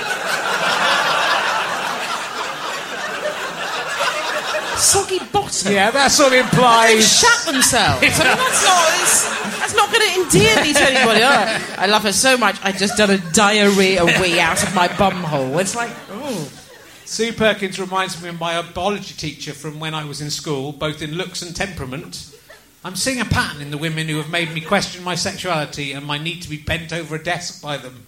G: Soggy bottom?
F: Yeah, that sort of implies...
G: They shat themselves. That's not going to endear me to anybody. Oh, I love her so much, I just done a diarrhea wee out of my bumhole. It's like, oh...
F: Sue Perkins reminds me of my biology teacher from when I was in school, both in looks and temperament. I'm seeing a pattern in the women who have made me question my sexuality and my need to be bent over a desk by them.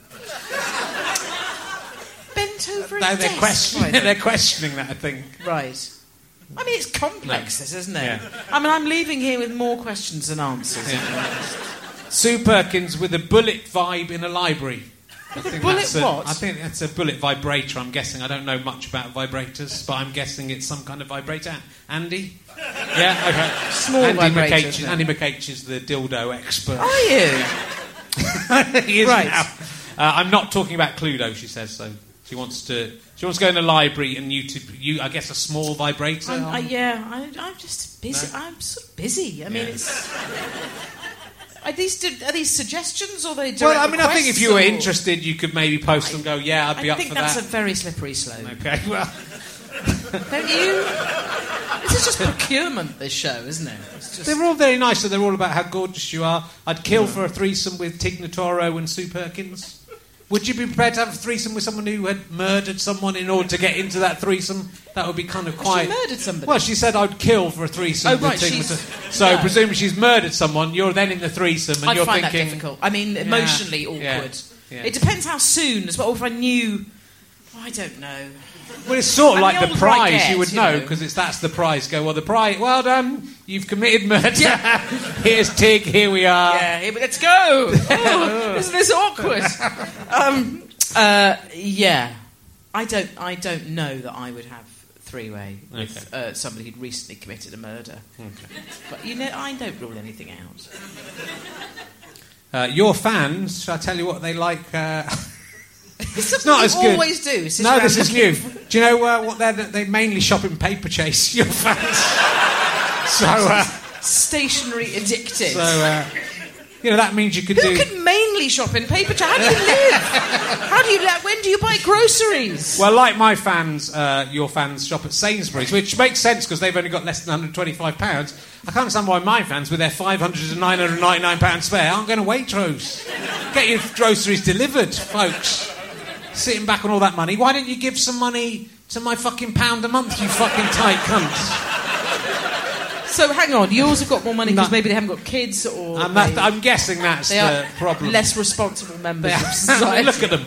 G: Bent over a
F: No,
G: desk?
F: they're questioning that, I think.
G: Right. I mean, it's complex, this, isn't it?
F: Yeah.
G: I mean, I'm leaving here with more questions than answers.
F: Yeah. Sue Perkins with a bullet vibe in a library. I think
G: what?
F: I think that's a bullet vibrator, I'm guessing. I don't know much about vibrators, but I'm guessing it's some kind of vibrator. Andy? Yeah, okay.
G: Small vibrators.
F: Andy McH is the dildo expert.
G: Are you?
F: He is
G: Right.
F: now. I'm not talking about Cluedo, she says, so she wants to go in a library and you I guess a small vibrator.
G: I'm just busy. No. I'm sort of busy. I mean, it's... Are these suggestions or are they direct
F: Well, I mean, I think if you were
G: requests, or-
F: interested, you could maybe post and go, yeah, I'd be up for that.
G: I think that's a very slippery slope.
F: Okay, well...
G: Don't you? This is just procurement, this show, isn't it? It's just...
F: They're all very nice, so they're all about how gorgeous you are. I'd kill for a threesome with Tig Notaro and Sue Perkins. Would you be prepared to have a threesome with someone who had murdered someone in order to get into that threesome? That would be kind of quite...
G: She murdered somebody?
F: Well, she said I'd kill for a threesome with
G: right,
F: Tig
G: she's...
F: Notaro. So,
G: Yeah.
F: presumably she's murdered someone, you're then in the threesome, and
G: I
F: you're
G: find
F: thinking...
G: that difficult. I mean, emotionally awkward.
F: Yeah.
G: It depends how soon as well. If I knew... I don't know.
F: Well, it's sort of like the
G: older I
F: prize,
G: get,
F: you would know, because that's the prize. Go, well, the prize, well done, you've committed murder.
G: Yeah.
F: Here's Tig, here we are.
G: Yeah, let's go. Oh, isn't this awkward? Yeah. I don't know that I would have three-way with somebody who'd recently committed a murder.
F: Okay.
G: But, I don't rule anything out.
F: Your fans, shall I tell you what they like?
G: It's
F: not as good.
G: Always do.
F: No, this is new. Do you know what they mainly shop in Paper Chase, your fans? So,
G: stationary addicted.
F: that means you could
G: Who could mainly only shop in Paperchase. How do you live? How do you live? When do you buy groceries?
F: Well, like my fans, your fans shop at Sainsbury's, which makes sense because they've only got less than £125. I can't understand why my fans, with their £500 to £999 spare, aren't going to Waitrose. Get your groceries delivered, folks. Sitting back on all that money. Why don't you give some money to my fucking £1 a month, you fucking tight cunts?
G: So hang on, yours have got more money because maybe they haven't got kids, or
F: I'm guessing that's
G: they
F: the
G: are
F: problem.
G: less responsible members of society.
F: Look at them.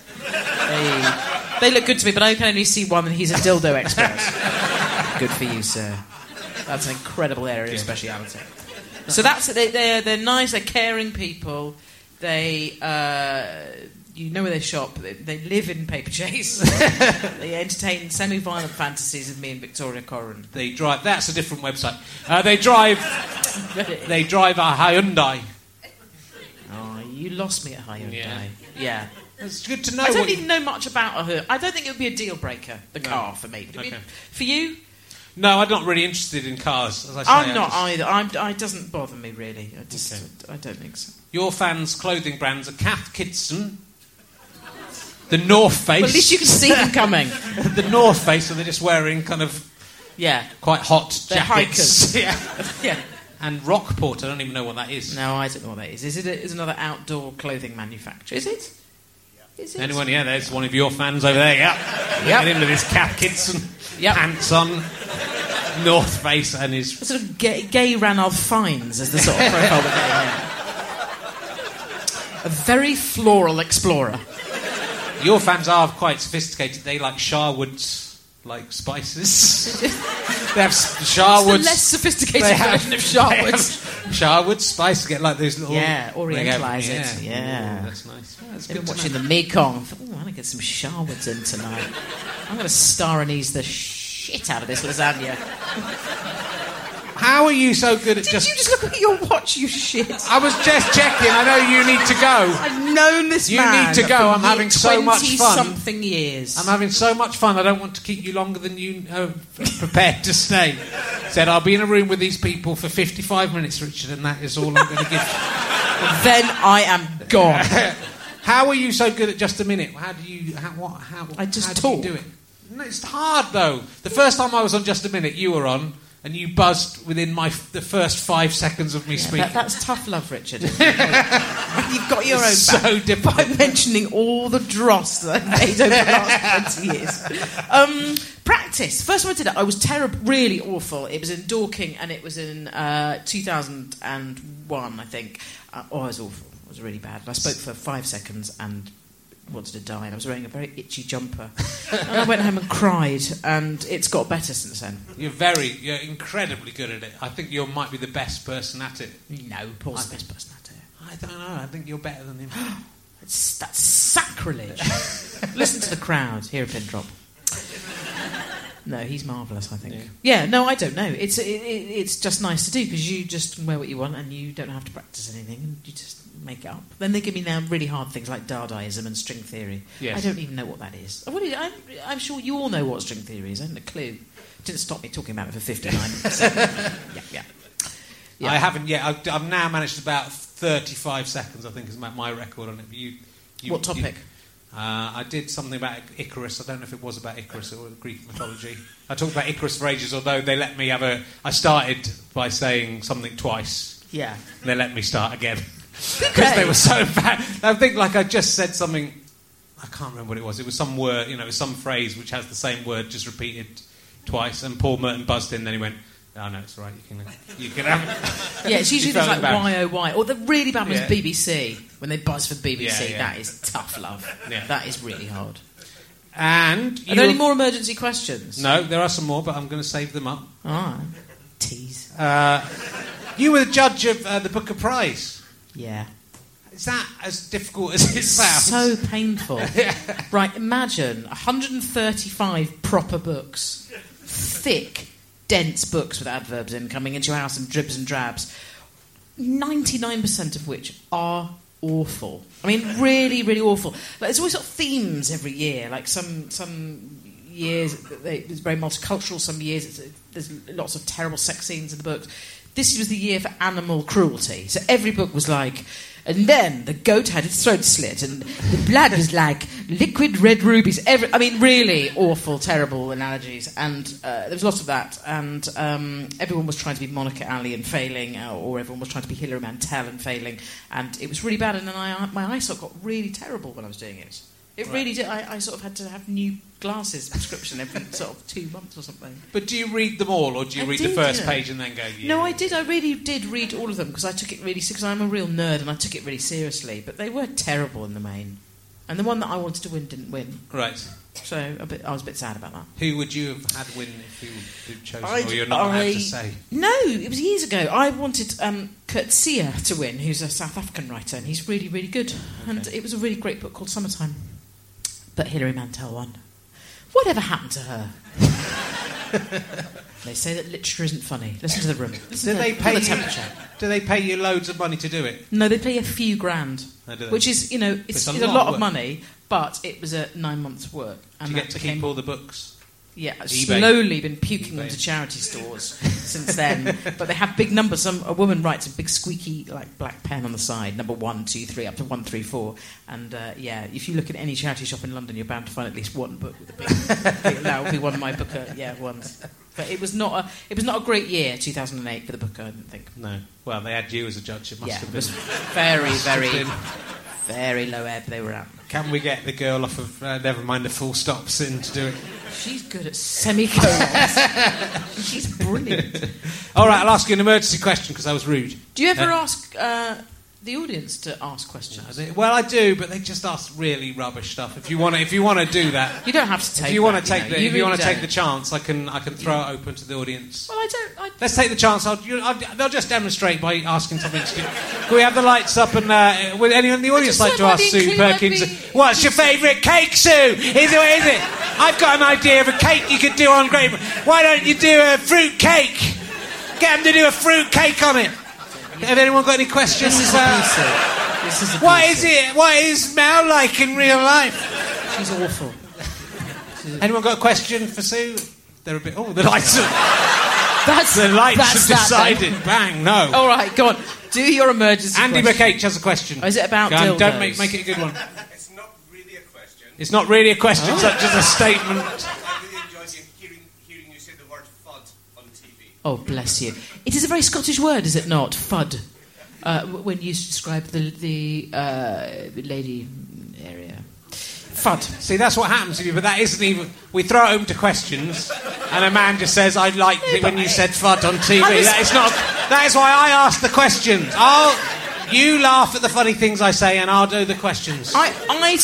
G: They look good to me, but I can only see one, and he's a dildo expert. Good for you, sir. That's an incredible area of speciality. So that's they're nice, they're caring people. They you know where they shop. They live in Paperchase. They entertain semi-violent fantasies of me and Victoria Corrin.
F: They drive. That's a different website. They drive. They drive a Hyundai.
G: Oh, you lost me at Hyundai. Yeah.
F: It's good to know.
G: I don't even know much about her. I don't think it would be a deal breaker. The car for me.
F: Okay.
G: For you?
F: No, I'm not really interested in cars. As I say,
G: I'm not either. It doesn't bother me really. I don't think so.
F: Your fans' clothing brands are Cath Kidston, the North Face.
G: Well, at least you can see them coming.
F: The North Face, so they're just wearing kind of quite hot
G: they're
F: jackets.
G: Hikers. Yeah.
F: And Rockport, I don't even know what that is.
G: No, I don't know what that is. Is it another outdoor clothing manufacturer? Is it? Is it?
F: Anyone? Yeah, there's one of your fans over there. Yeah. Get into this Cath Kidston pants on, North Face, and his
G: sort of gay Ranulph Fiennes as the sort of profile we're getting here. A very floral explorer.
F: Your fans are quite sophisticated. They like Sharwood's, like, spices. They have Sharwood's.
G: It's the less sophisticated version of Sharwood's.
F: Sharwood's spice. Get like those little.
G: Yeah, orientalise it. Yeah.
F: Ooh, that's nice. Yeah, that's
G: I've been watching the Mekong. I thought, I'm going to get some Sharwood's in tonight. I'm going to Starinese the shit out of this lasagna.
F: How are you so good at
G: Did you just look at your watch, you shit?
F: I was just checking. I know you need to go.
G: I've known this
F: you
G: man.
F: You need to go. I'm having so much fun.
G: 20-something years.
F: I'm having so much fun. I don't want to keep you longer than you prepared to stay. Said I'll be in a room with these people for 55 minutes, Richard, and that is all I'm going to give.
G: Then I am gone.
F: How are you so good at just a minute? How do you?
G: I just
F: how
G: talk.
F: Do you do it? No, it's hard though. The first time I was on Just a Minute, you were on. And you buzzed within the first 5 seconds of me speaking.
G: That's tough love, Richard. You've got your own back.
F: So difficult.
G: By mentioning all the dross that I made over the last 20 years. Practice. First time I did it, I was terrible, really awful. It was in Dorking, and it was in 2001, I think. I was awful. It was really bad. I spoke for 5 seconds and wanted to die, and I was wearing a very itchy jumper. And I went home and cried, and it's got better since then.
F: You're incredibly good at it. I think you might be the best person at it.
G: No, Paul's the best person at it.
F: I don't know. I think you're better than him.
G: That's sacrilege. Listen to the crowd. Hear a pin drop. No, he's marvellous, I think. Yeah, no, I don't know. It's just nice to do, because you just wear what you want and you don't have to practice anything, and you just make it up. Then they give me now really hard things like Dadaism and string theory.
F: Yes.
G: I don't even know what that is. I'm sure you all know what string theory is. I haven't a clue. Didn't stop me talking about it for 59 minutes. Yeah.
F: I haven't yet. I've now managed about 35 seconds, I think, is my record on it.
G: What topic?
F: I did something about Icarus. I don't know if it was about Icarus or Greek mythology. I talked about Icarus for ages, although they let me have I started by saying something twice.
G: Yeah.
F: And they let me start again. Because they were so bad. I think I just said something, I can't remember what it was. It was some word, it was some phrase which has the same word just repeated twice. And Paul Merton buzzed in, then he went, "Oh no, it's all right. You can have it."
G: Yeah, it's usually things like YOY, or the really bad ones BBC when they buzz for BBC. Yeah. That is tough love. Yeah. That is really hard.
F: And
G: are there any more emergency questions?
F: No, there are some more, but I'm going to save them up.
G: Ah, tease.
F: You were the judge of the Booker Prize.
G: Yeah.
F: Is that as difficult as it sounds?
G: So painful. Right, imagine 135 proper books, thick, dense books with adverbs in, coming into your house in dribs and drabs, 99% of which are awful. I mean, really, really awful. There's always sort of themes every year. Like some years it's very multicultural, some years there's lots of terrible sex scenes in the books. This was the year for animal cruelty. So every book was like, And then the goat had its throat slit, and the blood was like liquid red rubies. I mean, really awful, terrible analogies. And there was lots of that. And everyone was trying to be Monica Ali and failing, or everyone was trying to be Hilary Mantel and failing. And it was really bad. And then my eyesight got really terrible when I was doing it. It really did. I sort of had to have new glasses prescription every sort of 2 months or something.
F: But do you read them all, or do you read the first page and then go... Yeah.
G: No, I did. I really did read all of them because I took it really... Because I'm a real nerd and I took it really seriously. But they were terrible in the main. And the one that I wanted to win didn't win.
F: Right.
G: So I was a bit sad about that.
F: Who would you have had win if you had chosen, or you're not allowed to say?
G: No, it was years ago. I wanted Kurt Sear to win, who's a South African writer, and he's really, really good. Okay. And it was a really great book called Summertime. But Hilary Mantel won. Whatever happened to her? They say that literature isn't funny. Listen to the room.
F: Do they pay you loads of money to do it?
G: No, they pay a few grand. Which is, it's a lot of money, but it was a 9 months' work.
F: And do you get to keep all the books?
G: Yeah, I've slowly been puking them to charity stores since then. But they have big numbers. A woman writes a big squeaky black pen on the side, number 1, 2, 3, up to 1, 3, 4. And if you look at any charity shop in London, you're bound to find at least one book with a big. That would be one of my Booker ones. But it was not a great year, 2008, for the Booker. I didn't think.
F: No. Well, they had you as a judge. It must have been.
G: It was very, very, very low ebb they were at.
F: Can we get the girl off of never mind the full stops in to do it?
G: She's good at semicolons. She's brilliant.
F: All right, I'll ask you an emergency question because I was rude.
G: Do you ever ask the audience to ask questions?
F: No, well, I do, but they just ask really rubbish stuff. If you want to do that,
G: you don't have to take.
F: If you want to take the chance, I can throw it open to the audience.
G: Well, I don't.
F: Let's take the chance. They'll just demonstrate by asking something stupid. Can we have the lights up and would anyone in the audience like to ask Sue Perkins? What's your favourite cake, Sue? Is it? I've got an idea of a cake you could do on Great. Why don't you do a fruit cake? Get them to do a fruit cake on it. Have anyone got any questions?
G: This is abusive.
F: What is Mel like in real life?
G: She's awful.
F: Anyone got a question for Sue? They're a bit... Oh, the lights have...
G: The lights
F: have decided. Bang, no.
G: All right, go on. Do your emergency
F: Andy McH has a question.
G: Oh, is it about dildos?
F: Don't make it a good one.
H: It's not really a question.
F: It's not really a question, such as a statement.
H: I really enjoyed hearing you say the word FUD on TV.
G: Oh, bless you. It is a very Scottish word, is it not? FUD. When you describe the lady area. FUD.
F: See, that's what happens to you, but that isn't even... We throw it open to questions, and a man just says, I liked it when you said FUD on TV. That is why I ask the questions. You laugh at the funny things I say, and I'll do the questions.
G: I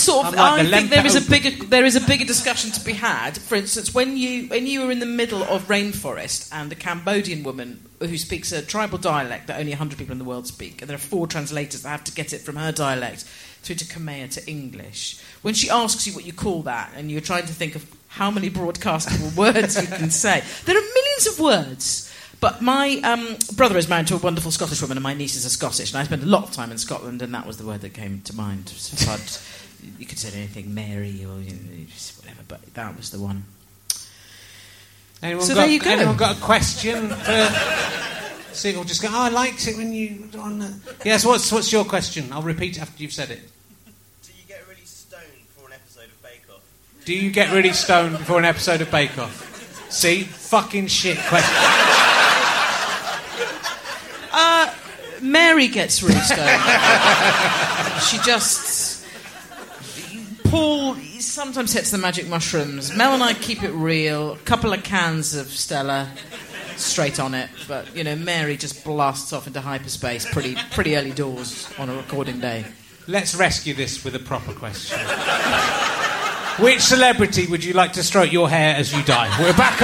G: think there is a bigger discussion to be had. For instance, when you were in the middle of rainforest, and a Cambodian woman who speaks a tribal dialect that only 100 people in the world speak, and there are 4 translators that have to get it from her dialect through to Khmer to English. When she asks you what you call that, and you're trying to think of how many broadcastable words you can say, there are millions of words. But my brother is married to a wonderful Scottish woman, and my nieces are Scottish, and I spent a lot of time in Scotland, and that was the word that came to mind. FUD. You could say anything, Mary, or whatever, but that was the one.
F: There you go. Anyone got a question for... See, or just go, I liked it when you... Yes, what's your question? I'll repeat it after you've said it.
H: Do you get really stoned before an episode of Bake Off?
F: Do you get really stoned before an episode of Bake Off? See? Fucking shit question.
G: Mary gets really stoned. She just... Paul sometimes hits the magic mushrooms. Mel and I keep it real. A couple of cans of Stella straight on it. But, Mary just blasts off into hyperspace pretty early doors on a recording day.
F: Let's rescue this with a proper question. Which celebrity would you like to stroke your hair as you die? We're back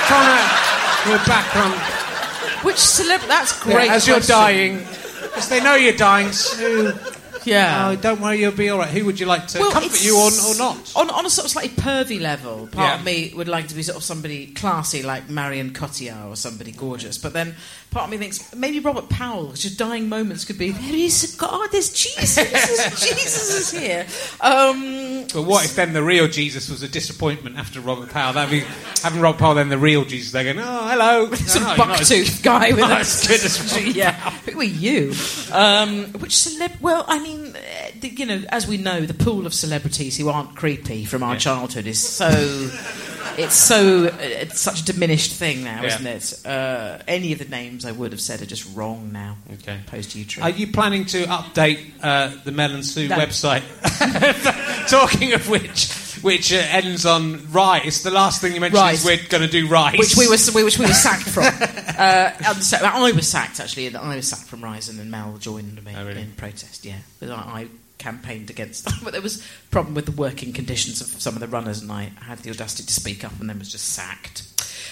F: on...
G: Which celebrity? That's great.
F: Yeah, as you're dying, because they know you're dying. So,
G: yeah.
F: Don't worry, you'll be all right. Who would you like to comfort you or not?
G: On a sort of slightly pervy level, part of me would like to be sort of somebody classy like Marion Cotillard or somebody gorgeous. But then part of me thinks maybe Robert Powell, because your dying moments could be, there is God, there's Jesus. Jesus is here.
F: But what if then the real Jesus was a disappointment after Robert Powell? That'd be having Robert Powell then the real Jesus. They're going, oh, hello.
G: Some bucktooth guy with
F: as good as
G: yeah. Who are you? Which celeb? Well, I mean, as we know, the pool of celebrities who aren't creepy from our childhood is so. It's such a diminished thing now, isn't it? Any of the names I would have said are just wrong now.
F: Okay.
G: Opposed to you, True.
F: Are you planning to update the Mel and Sue website? Talking of which ends on Rise. The last thing you mentioned is we're going to do Rise,
G: which we were sacked from. I was sacked actually. I was sacked from Rise, and then Mel joined me in protest. Yeah, but I campaigned against them. But there was a problem with the working conditions of some of the runners, and I had the audacity to speak up, and then was just sacked.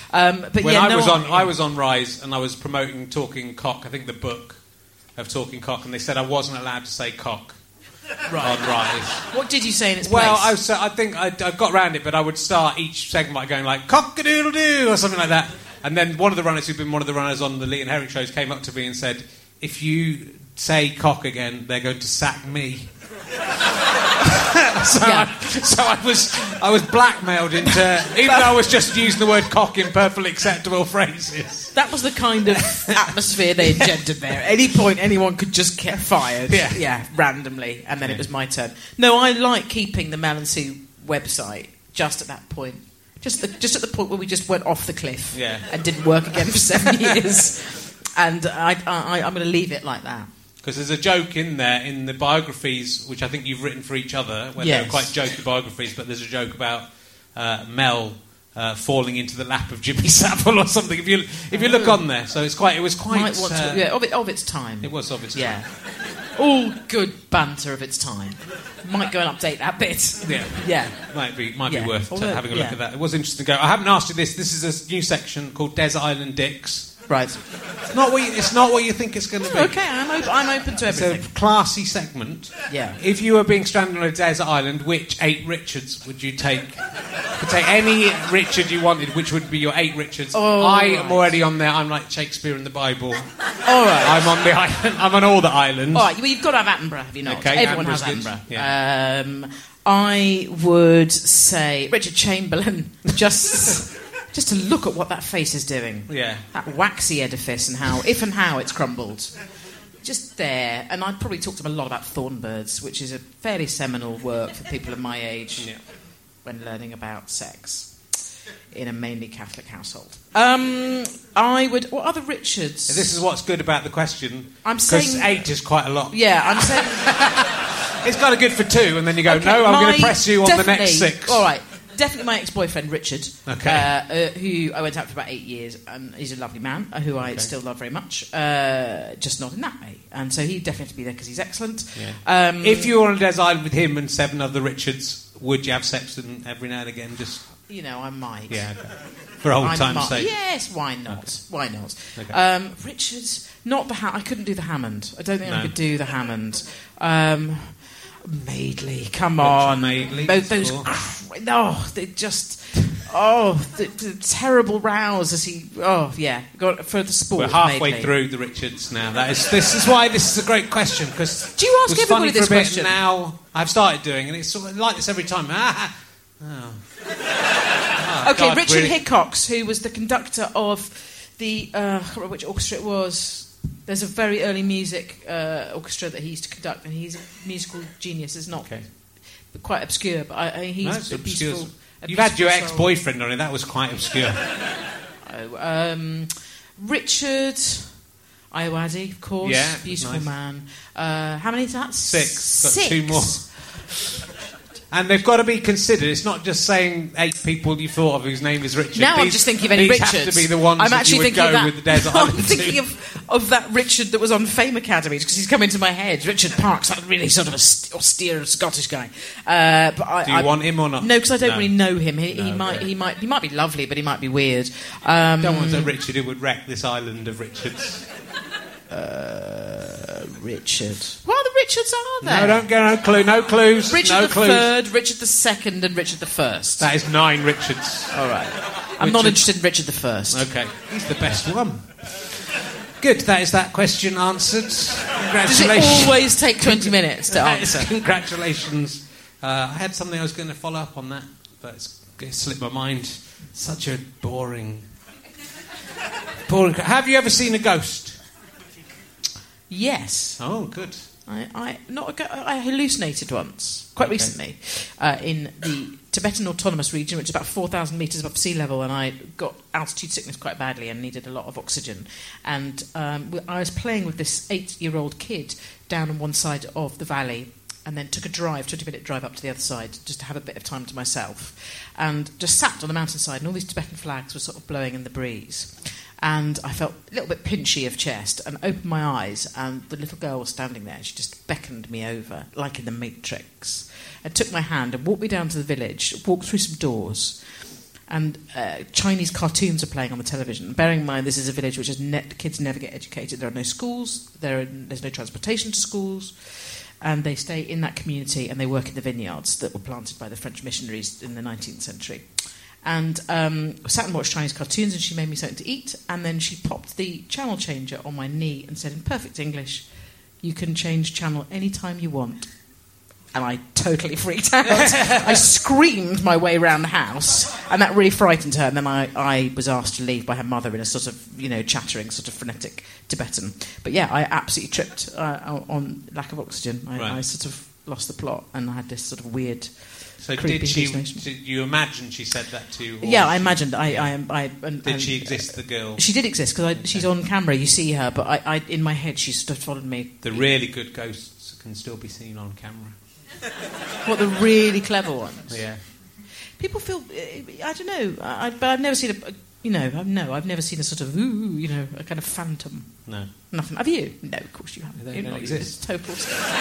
F: I was on Rise, and I was promoting Talking Cock. I think the book of Talking Cock, and they said I wasn't allowed to say cock. On Rise.
G: What did you say in its place?
F: Well, I think I got around it, but I would start each segment by going like cock-a-doodle-doo or something like that. And then one of the runners who'd been one of the runners on the Lee and Herrick shows came up to me and said, if you say cock again, they're going to sack me. So I was blackmailed into, even though I was just using the word cock in perfectly acceptable phrases.
G: That was the kind of atmosphere they engendered there. At any point, anyone could just get fired, randomly, and then it was my turn. No, I like keeping the Mel and Sue website just at that point, just at the point where we just went off the cliff and didn't work again for 7 years, and I'm going to leave it like that.
F: Because there's a joke in there, in the biographies, which I think you've written for each other, where they're quite jokey biographies, but there's a joke about Mel falling into the lap of Jimmy Savile or something. If you look on there, so it was quite
G: of its time.
F: It was of its time.
G: Yeah, all good banter of its time. Might go and update that bit. Yeah.
F: Might be worth having a look at that. It was interesting to go. I haven't asked you this. This is a new section called Des Island Dicks.
G: Right.
F: It's not what you think it's going to be.
G: Okay, I'm open to everything.
F: It's a classy segment.
G: Yeah.
F: If you were being stranded on a desert island, which 8 Richards would you take? You could take any Richard you wanted, which would be your 8 Richards. I am already on there. I'm like Shakespeare in the Bible.
G: All right.
F: I'm on the island. I'm on all the islands.
G: All right, well, you've got to have Attenborough, have you not?
F: Okay,
G: everyone has
F: Attenborough's
G: Attenborough.
F: good. Yeah.
G: I would say Richard Chamberlain, just to look at what that face is doing.
F: Yeah.
G: That waxy edifice and how it's crumbled. Just there. And I'd probably talk to him a lot about Thornbirds, which is a fairly seminal work for people of my age when learning about sex in a mainly Catholic household. What other Richards?
F: This is what's good about the question.
G: I'm saying...
F: Because 8 is quite a lot.
G: Yeah, I'm saying...
F: It's kind of good for 2, and then you go, no, I'm going to press you on the next 6.
G: All right. Definitely my ex-boyfriend, Richard, who I went out for about 8 years, and he's a lovely man, who I still love very much, just not in that way. And so he'd definitely have to be there because he's excellent.
F: Yeah. If you were on a desert island with him and 7 other Richards, would you have sex with them every now and again? Just
G: I might.
F: Yeah, okay. For old time's sake.
G: Yes, why not?
F: Okay.
G: Why not?
F: Okay.
G: Richards, not the I couldn't do the Hammond. I don't think I could do the Hammond. Madeley, come on.
F: Madeley.
G: Those they just... the terrible rows as he... got for the sport.
F: We're halfway
G: Madeley.
F: through the Richards now. This is why this is a great question, because...
G: Do you ask everybody this question?
F: Now I've started doing, and it's sort of like this every time.
G: Okay, Richard really? Hickox, who was the conductor of the... I can't remember which orchestra it was... There's a very early music orchestra that he used to conduct, and he's a musical genius. It's not quite obscure, but he's a beautiful...
F: You've had your ex-boyfriend on it. That was quite obscure.
G: Richard Ayoade, of course.
F: Yeah,
G: beautiful
F: nice.
G: man. How many is that?
F: 6. Got 2 more. And they've got to be considered. It's not just saying 8 people you thought of whose name is Richard.
G: Now I'm just thinking of any Richards.
F: These have to be the ones that you would go with the desert island.
G: I'm thinking of that Richard that was on Fame Academy, because he's come into my head. Richard Parks, that really sort of austere Scottish guy.
F: Do you want him or not?
G: No, because I don't really know him. He might be lovely, but he might be weird.
F: Don't want a Richard who would wreck this island of Richards.
G: Richard. What other Richards are there?
F: No, don't go. No clue. No clues.
G: Richard
F: the
G: Third, Richard the Second, and Richard the First.
F: That is 9 Richards.
G: All right. I'm not interested in Richard the First.
F: Okay, he's the best one. Good. That is that question answered. Congratulations.
G: Does it always take 20 minutes to answer?
F: Congratulations. I had something I was going to follow up on that, but it slipped my mind. Such a boring. Have you ever seen a ghost?
G: Yes.
F: Oh, good.
G: I hallucinated once, quite recently, in the Tibetan Autonomous Region, which is about 4,000 metres above sea level, and I got altitude sickness quite badly and needed a lot of oxygen. And I was playing with this 8-year-old kid down on one side of the valley, and then took a 20-minute drive up to the other side just to have a bit of time to myself, and just sat on the mountainside, and all these Tibetan flags were sort of blowing in the breeze. And I felt a little bit pinchy of chest and opened my eyes, and the little girl was standing there. She just beckoned me over, like in the Matrix, and took my hand and walked me down to the village, walked through some doors, and Chinese cartoons are playing on the television. Bearing in mind this is a village which is kids never get educated. There are no schools, there's no transportation to schools, and they stay in that community and they work in the vineyards that were planted by the French missionaries in the 19th century. And sat and watched Chinese cartoons, and she made me something to eat, and then she popped the channel changer on my knee and said in perfect English, "You can change channel any time you want." And I totally freaked out. I screamed my way around the house, and that really frightened her. And then I was asked to leave by her mother in a sort of, chattering, sort of frenetic Tibetan. But yeah, I absolutely tripped on lack of oxygen. I sort of lost the plot, and I had this sort of weird...
F: So did you imagine she said that to you?
G: Yeah, I imagined.
F: Did she exist, the girl?
G: She did exist, because she's on camera, you see her, but I in my head she sort of followed me.
F: The really good ghosts can still be seen on camera.
G: What, the really clever ones?
F: Yeah.
G: People feel... I don't know, but I've never seen I've never seen a sort of, a kind of phantom.
F: No.
G: Nothing. Have you? No, of course you haven't.
F: They don't exist.
G: It's total...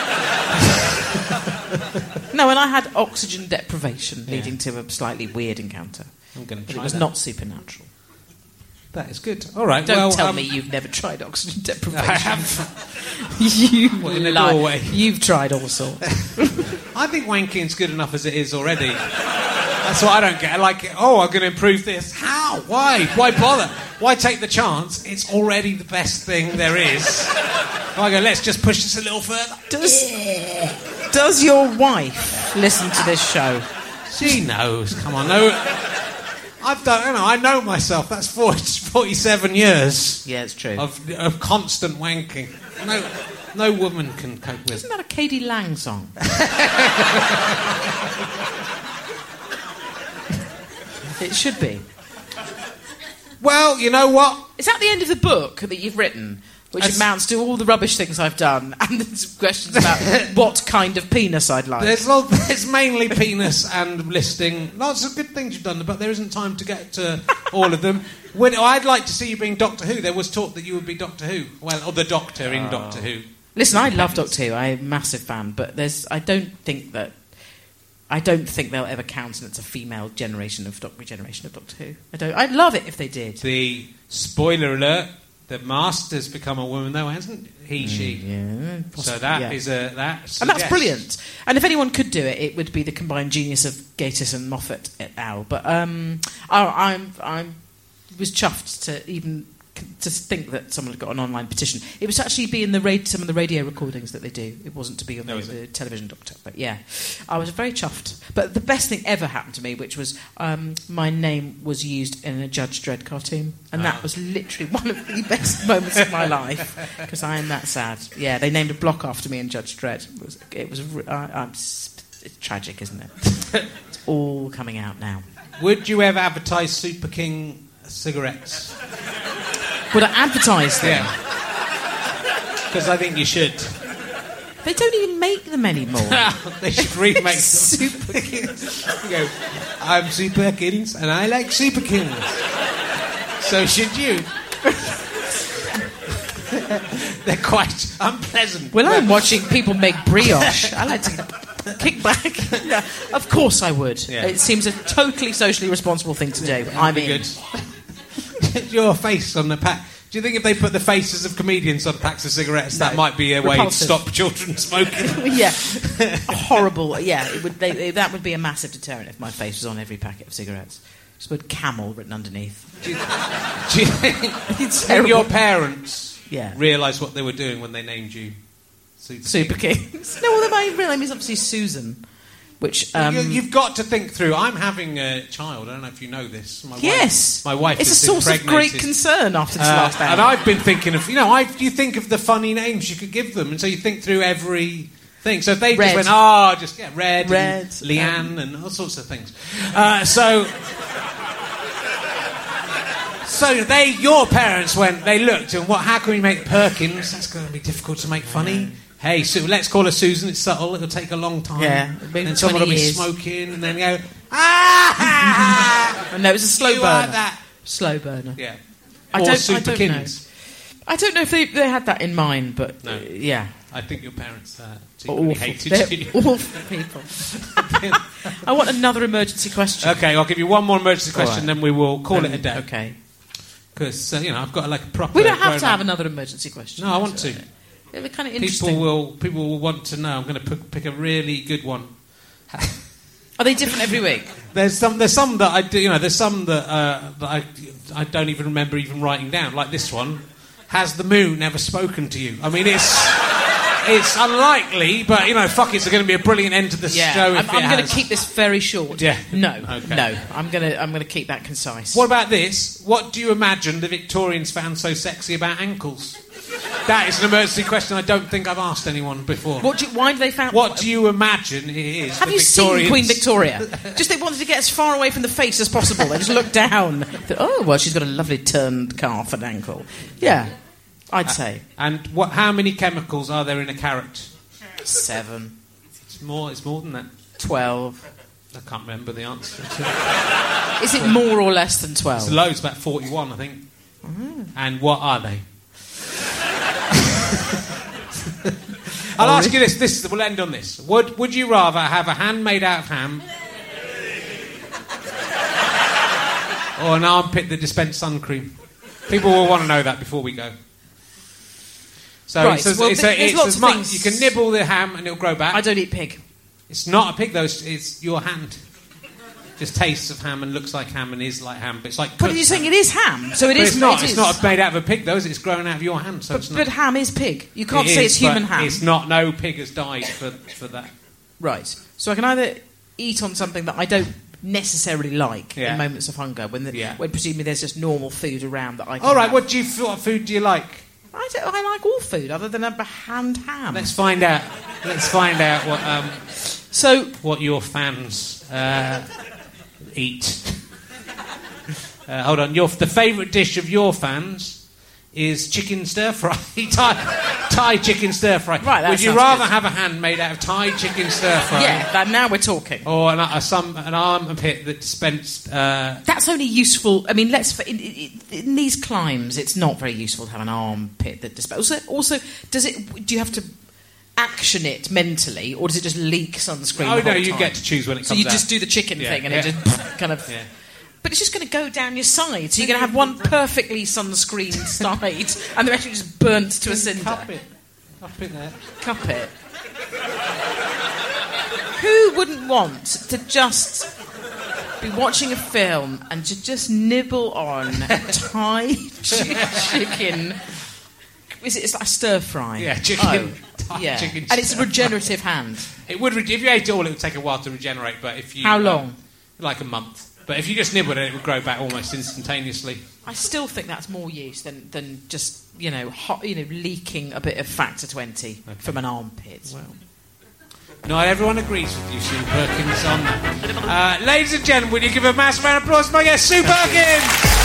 G: No, and I had oxygen deprivation leading to a slightly weird encounter.
F: I'm going to try
G: It was
F: that.
G: not supernatural.
F: That is good. All right.
G: Don't tell me you've never tried oxygen deprivation.
F: I have.
G: You
F: in a
G: lie.
F: doorway.
G: You've tried all sorts.
F: I think wanking's good enough as it is already. That's what I don't get. I'm going to improve this. How? Why? Why bother? Why take the chance? It's already the best thing there is. I go, let's just push this a little further.
G: Does your wife listen to this show?
F: She knows. Come on, no. I know myself. That's 47 years.
G: Yeah, it's true.
F: Of constant wanking. No woman can cope with.
G: Isn't that a K.D. Lang song? It should be.
F: Well, you know what?
G: Is that the end of the book that you've written? Which amounts to all the rubbish things I've done, and there's questions about what kind of penis I'd like.
F: There's mainly penis and listing lots of good things you've done, but there isn't time to get to all of them. I'd like to see you being Doctor Who. There was talk that you would be Doctor Who. Well, or the Doctor in Doctor Who.
G: Listen, I love Doctor Who. I'm a massive fan, but I don't think they'll ever countenance a female regeneration of Doctor Who. I'd love it if they did.
F: The spoiler alert. The Master's become a woman, though, hasn't he? She.
G: Yeah.
F: So that is a that.
G: And that's brilliant. And if anyone could do it, it would be the combined genius of Gatiss and Moffat et al. But I was chuffed to even to think that someone had got an online petition. It was to actually be in some of the radio recordings that they do. It wasn't to be on the television Doctor. But yeah, I was very chuffed. But the best thing ever happened to me, which was my name was used in a Judge Dredd cartoon, and that was literally one of the best moments of my life, because I am that sad. Yeah, they named a block after me in Judge Dredd. It's tragic, isn't it? It's all coming out now.
F: Would you ever advertise Super King cigarettes?
G: Would I advertise them?
F: Yeah. Because I think you should.
G: They don't even make them anymore.
F: They should remake them.
G: Super Kings.
F: You go, I'm Super Kings and I like Super Kings. So should you. They're quite unpleasant.
G: When I'm watching people make brioche, I like to kick back. Yeah, of course I would. Yeah. It seems a totally socially responsible thing to do. I'm in.
F: Good. Your face on the pack. Do you think if they put the faces of comedians on packs of cigarettes, that might be a way to stop children smoking?
G: Yeah, horrible. Yeah, that would be a massive deterrent if my face was on every packet of cigarettes. Just with Camel written underneath.
F: Do you think your parents realised what they were doing when they named you
G: Super Kings? No, well, my real name is obviously Susan. which
F: You've got to think through. I'm having a child. I don't know if you know this. My wife
G: it's a
F: is
G: source of
F: impregnated.
G: great concern after this last hour.
F: And I've been thinking of, you think of the funny names you could give them, and so you think through every thing. So if they
G: Red.
F: just went, Red,
G: Red,
F: and Leanne, and all sorts of things. So your parents they looked, and how can we make Perkins? That's going to be difficult to make funny. Hey, let's call her Susan. It's subtle. It'll take a long time.
G: Yeah,
F: then someone will be
G: years.
F: smoking, and then go,
G: No, it was a slow
F: you
G: burner.
F: are that.
G: Slow burner.
F: Yeah.
G: I
F: Or
G: don't
F: Superkins.
G: I don't know if they had that in mind, but
F: No.
G: yeah.
F: I think your parents secretly hated
G: They're
F: you.
G: awful people. I want another emergency question.
F: Okay, I'll give you one more emergency question, then we will call it a day.
G: Okay.
F: Because I've got a proper.
G: We don't have to
F: grown-up-
G: have another emergency question.
F: No, I want to.
G: They're kind of interesting.
F: People will want to know. I'm going to pick a really good one.
G: Are they different every week?
F: There's some that I do. There's some that I don't even remember even writing down. Like this one. Has the moon ever spoken to you? I mean, it's unlikely, but fuck it, it's going to be a brilliant end to the show.
G: I'm going to keep this very short.
F: Yeah.
G: No.
F: Okay.
G: No. I'm going to keep that concise.
F: What about this? What do you imagine the Victorians found so sexy about ankles? That is an emergency question I don't think I've asked anyone before.
G: Why do they found?
F: What do you imagine it is?
G: Have
F: the
G: you
F: Victorians...
G: seen Queen Victoria? Just they wanted to get as far away from the face as possible. They just looked down. Oh well, she's got a lovely turned calf and ankle. Yeah, I'd say.
F: And how many chemicals are there in a carrot?
G: 7.
F: It's more than that.
G: 12.
F: I can't remember the answer.
G: Is it more or less than 12?
F: It's loads, about 41, I think. And what are they? I'll ask you this. We'll end on this. Would you rather have a hand made out of ham or an armpit that dispensed sun cream? People will want to know that before we go. So
G: right.
F: there's
G: lots
F: as
G: of
F: much.
G: things.
F: You can nibble the ham and it'll grow back.
G: I don't eat pig.
F: It's not a pig though. It's your hand. Just tastes of ham and looks like ham and is like ham, but it's like.
G: But you're saying it is ham, so
F: It's not.
G: It
F: It's
G: is.
F: not made out of a pig though. It's grown out of your hand, so it's not.
G: But ham is pig. You can't
F: It
G: say
F: is,
G: it's human
F: but
G: ham.
F: It's not. No pig has died for that.
G: Right. So I can either eat on something that I don't necessarily like
F: Yeah.
G: in moments of hunger, when presumably there's just normal food around that I can
F: All right.
G: have.
F: What food do you like?
G: I like all food other than a hand ham.
F: Let's find out. Let's find out what your fans eat. Hold on. The favourite dish of your fans is chicken stir fry. Thai chicken stir fry.
G: Right, that
F: would you
G: sounds
F: rather
G: good.
F: have a hand made out of Thai chicken stir fry?
G: Yeah, now we're talking.
F: Or an armpit that dispensed.
G: That's only useful. I mean, in these climes, it's not very useful to have an armpit that dispels. Also, do you have to action it mentally, or does it just leak sunscreen?
F: Oh
G: the
F: no,
G: whole
F: you
G: time?
F: get to choose when it comes
G: So you
F: out.
G: just do the chicken thing, and it just kind of.
F: Yeah.
G: But it's just going to go down your side, so you're going to have one perfectly sunscreened side, and the rest is just burnt to a cinder.
F: Cup it there.
G: Cup it. Who wouldn't want to just be watching a film and to just nibble on Thai chicken? It's like a stir fry.
F: Yeah, chicken.
G: Oh, yeah.
F: Chicken
G: And it's a
F: stir fry.
G: regenerative hand.
F: It would. If you ate it all, it would take a while to regenerate. But if you
G: How long?
F: Like a month. But if you just nibbled it, it would grow back almost instantaneously.
G: I still think that's more use than just leaking a bit of factor 20 from an armpit.
F: Well, not everyone agrees with you, Sue Perkins, on that. Ladies and gentlemen, will you give a massive round of applause to my guest, Sue Perkins?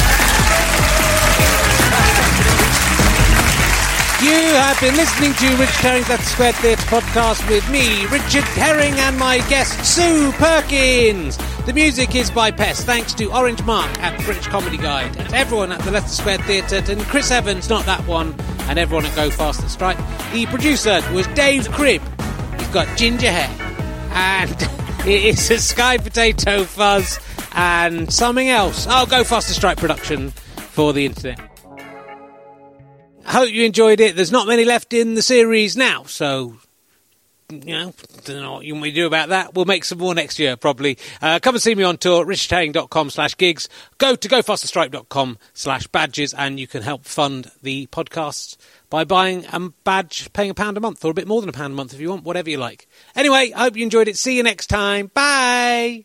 F: You have been listening to Rich Herring's That's Square Theatre podcast with me, Richard Herring, and my guest, Sue Perkins. The music is by Pest, thanks to Orange Mark at the British Comedy Guide, and to everyone at the Leicester Square Theatre, and Chris Evans, not that one, and everyone at Go Faster Stripe. The producer was Dave Cribb. He's got ginger hair, and it is a Sky Potato Fuzz and something else. Oh, Go Faster Stripe production for the internet. I hope you enjoyed it. There's not many left in the series now, so
E: don't know what you want me to do about that. We'll make some more next year, probably. Come and see me on tour, richardherring.com/gigs. Go to gofasterstripe.com/badges, and you can help fund the podcast by buying a badge, paying £1 a month, or a bit more than £1 a month if you want, whatever you like. Anyway, I hope you enjoyed it. See you next time. Bye!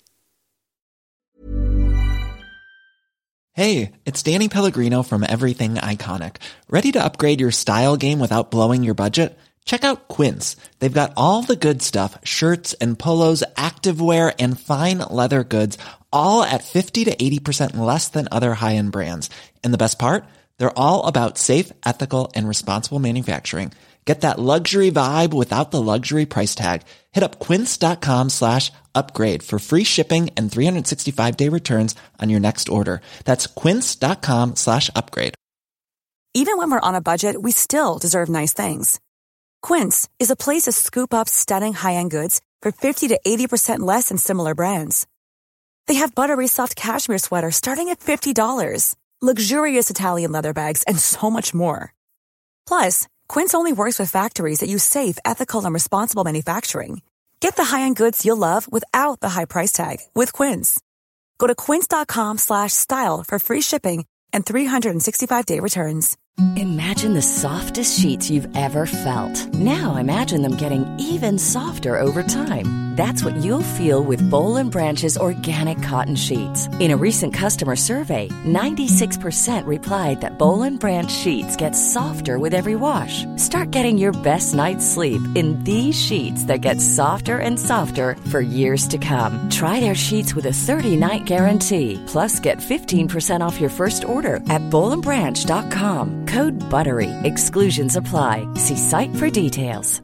I: Hey, it's Danny Pellegrino from Everything Iconic. Ready to upgrade your style game without blowing your budget? Check out Quince. They've got all the good stuff, shirts and polos, activewear, and fine leather goods, all at 50 to 80% less than other high-end brands. And the best part? They're all about safe, ethical, and responsible manufacturing. Get that luxury vibe without the luxury price tag. Hit up quince.com/upgrade for free shipping and 365-day returns on your next order. That's quince.com/upgrade.
D: Even when we're on a budget, we still deserve nice things. Quince is a place to scoop up stunning high-end goods for 50 to 80% less than similar brands. They have buttery soft cashmere sweaters starting at $50, luxurious Italian leather bags, and so much more. Plus, Quince only works with factories that use safe, ethical, and responsible manufacturing. Get the high-end goods you'll love without the high price tag with Quince. Go to quince.com/style for free shipping and 365-day returns.
J: Imagine the softest sheets you've ever felt. Now imagine them getting even softer over time. That's what you'll feel with Boll & Branch's organic cotton sheets. In a recent customer survey, 96% replied that Boll & Branch sheets get softer with every wash. Start getting your best night's sleep in these sheets that get softer and softer for years to come. Try their sheets with a 30-night guarantee. Plus, get 15% off your first order at bollandbranch.com. Code BUTTERY. Exclusions apply. See site for details.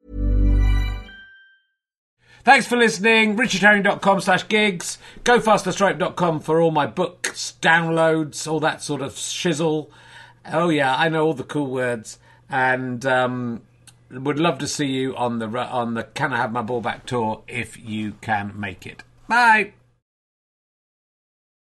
A: Thanks for listening. richardherring.com/gigs. gofasterstripe.com for all my books, downloads, all that sort of shizzle. Oh yeah, I know all the cool words. And would love to see you on the Can I Have My Ball Back tour if you can make it. Bye.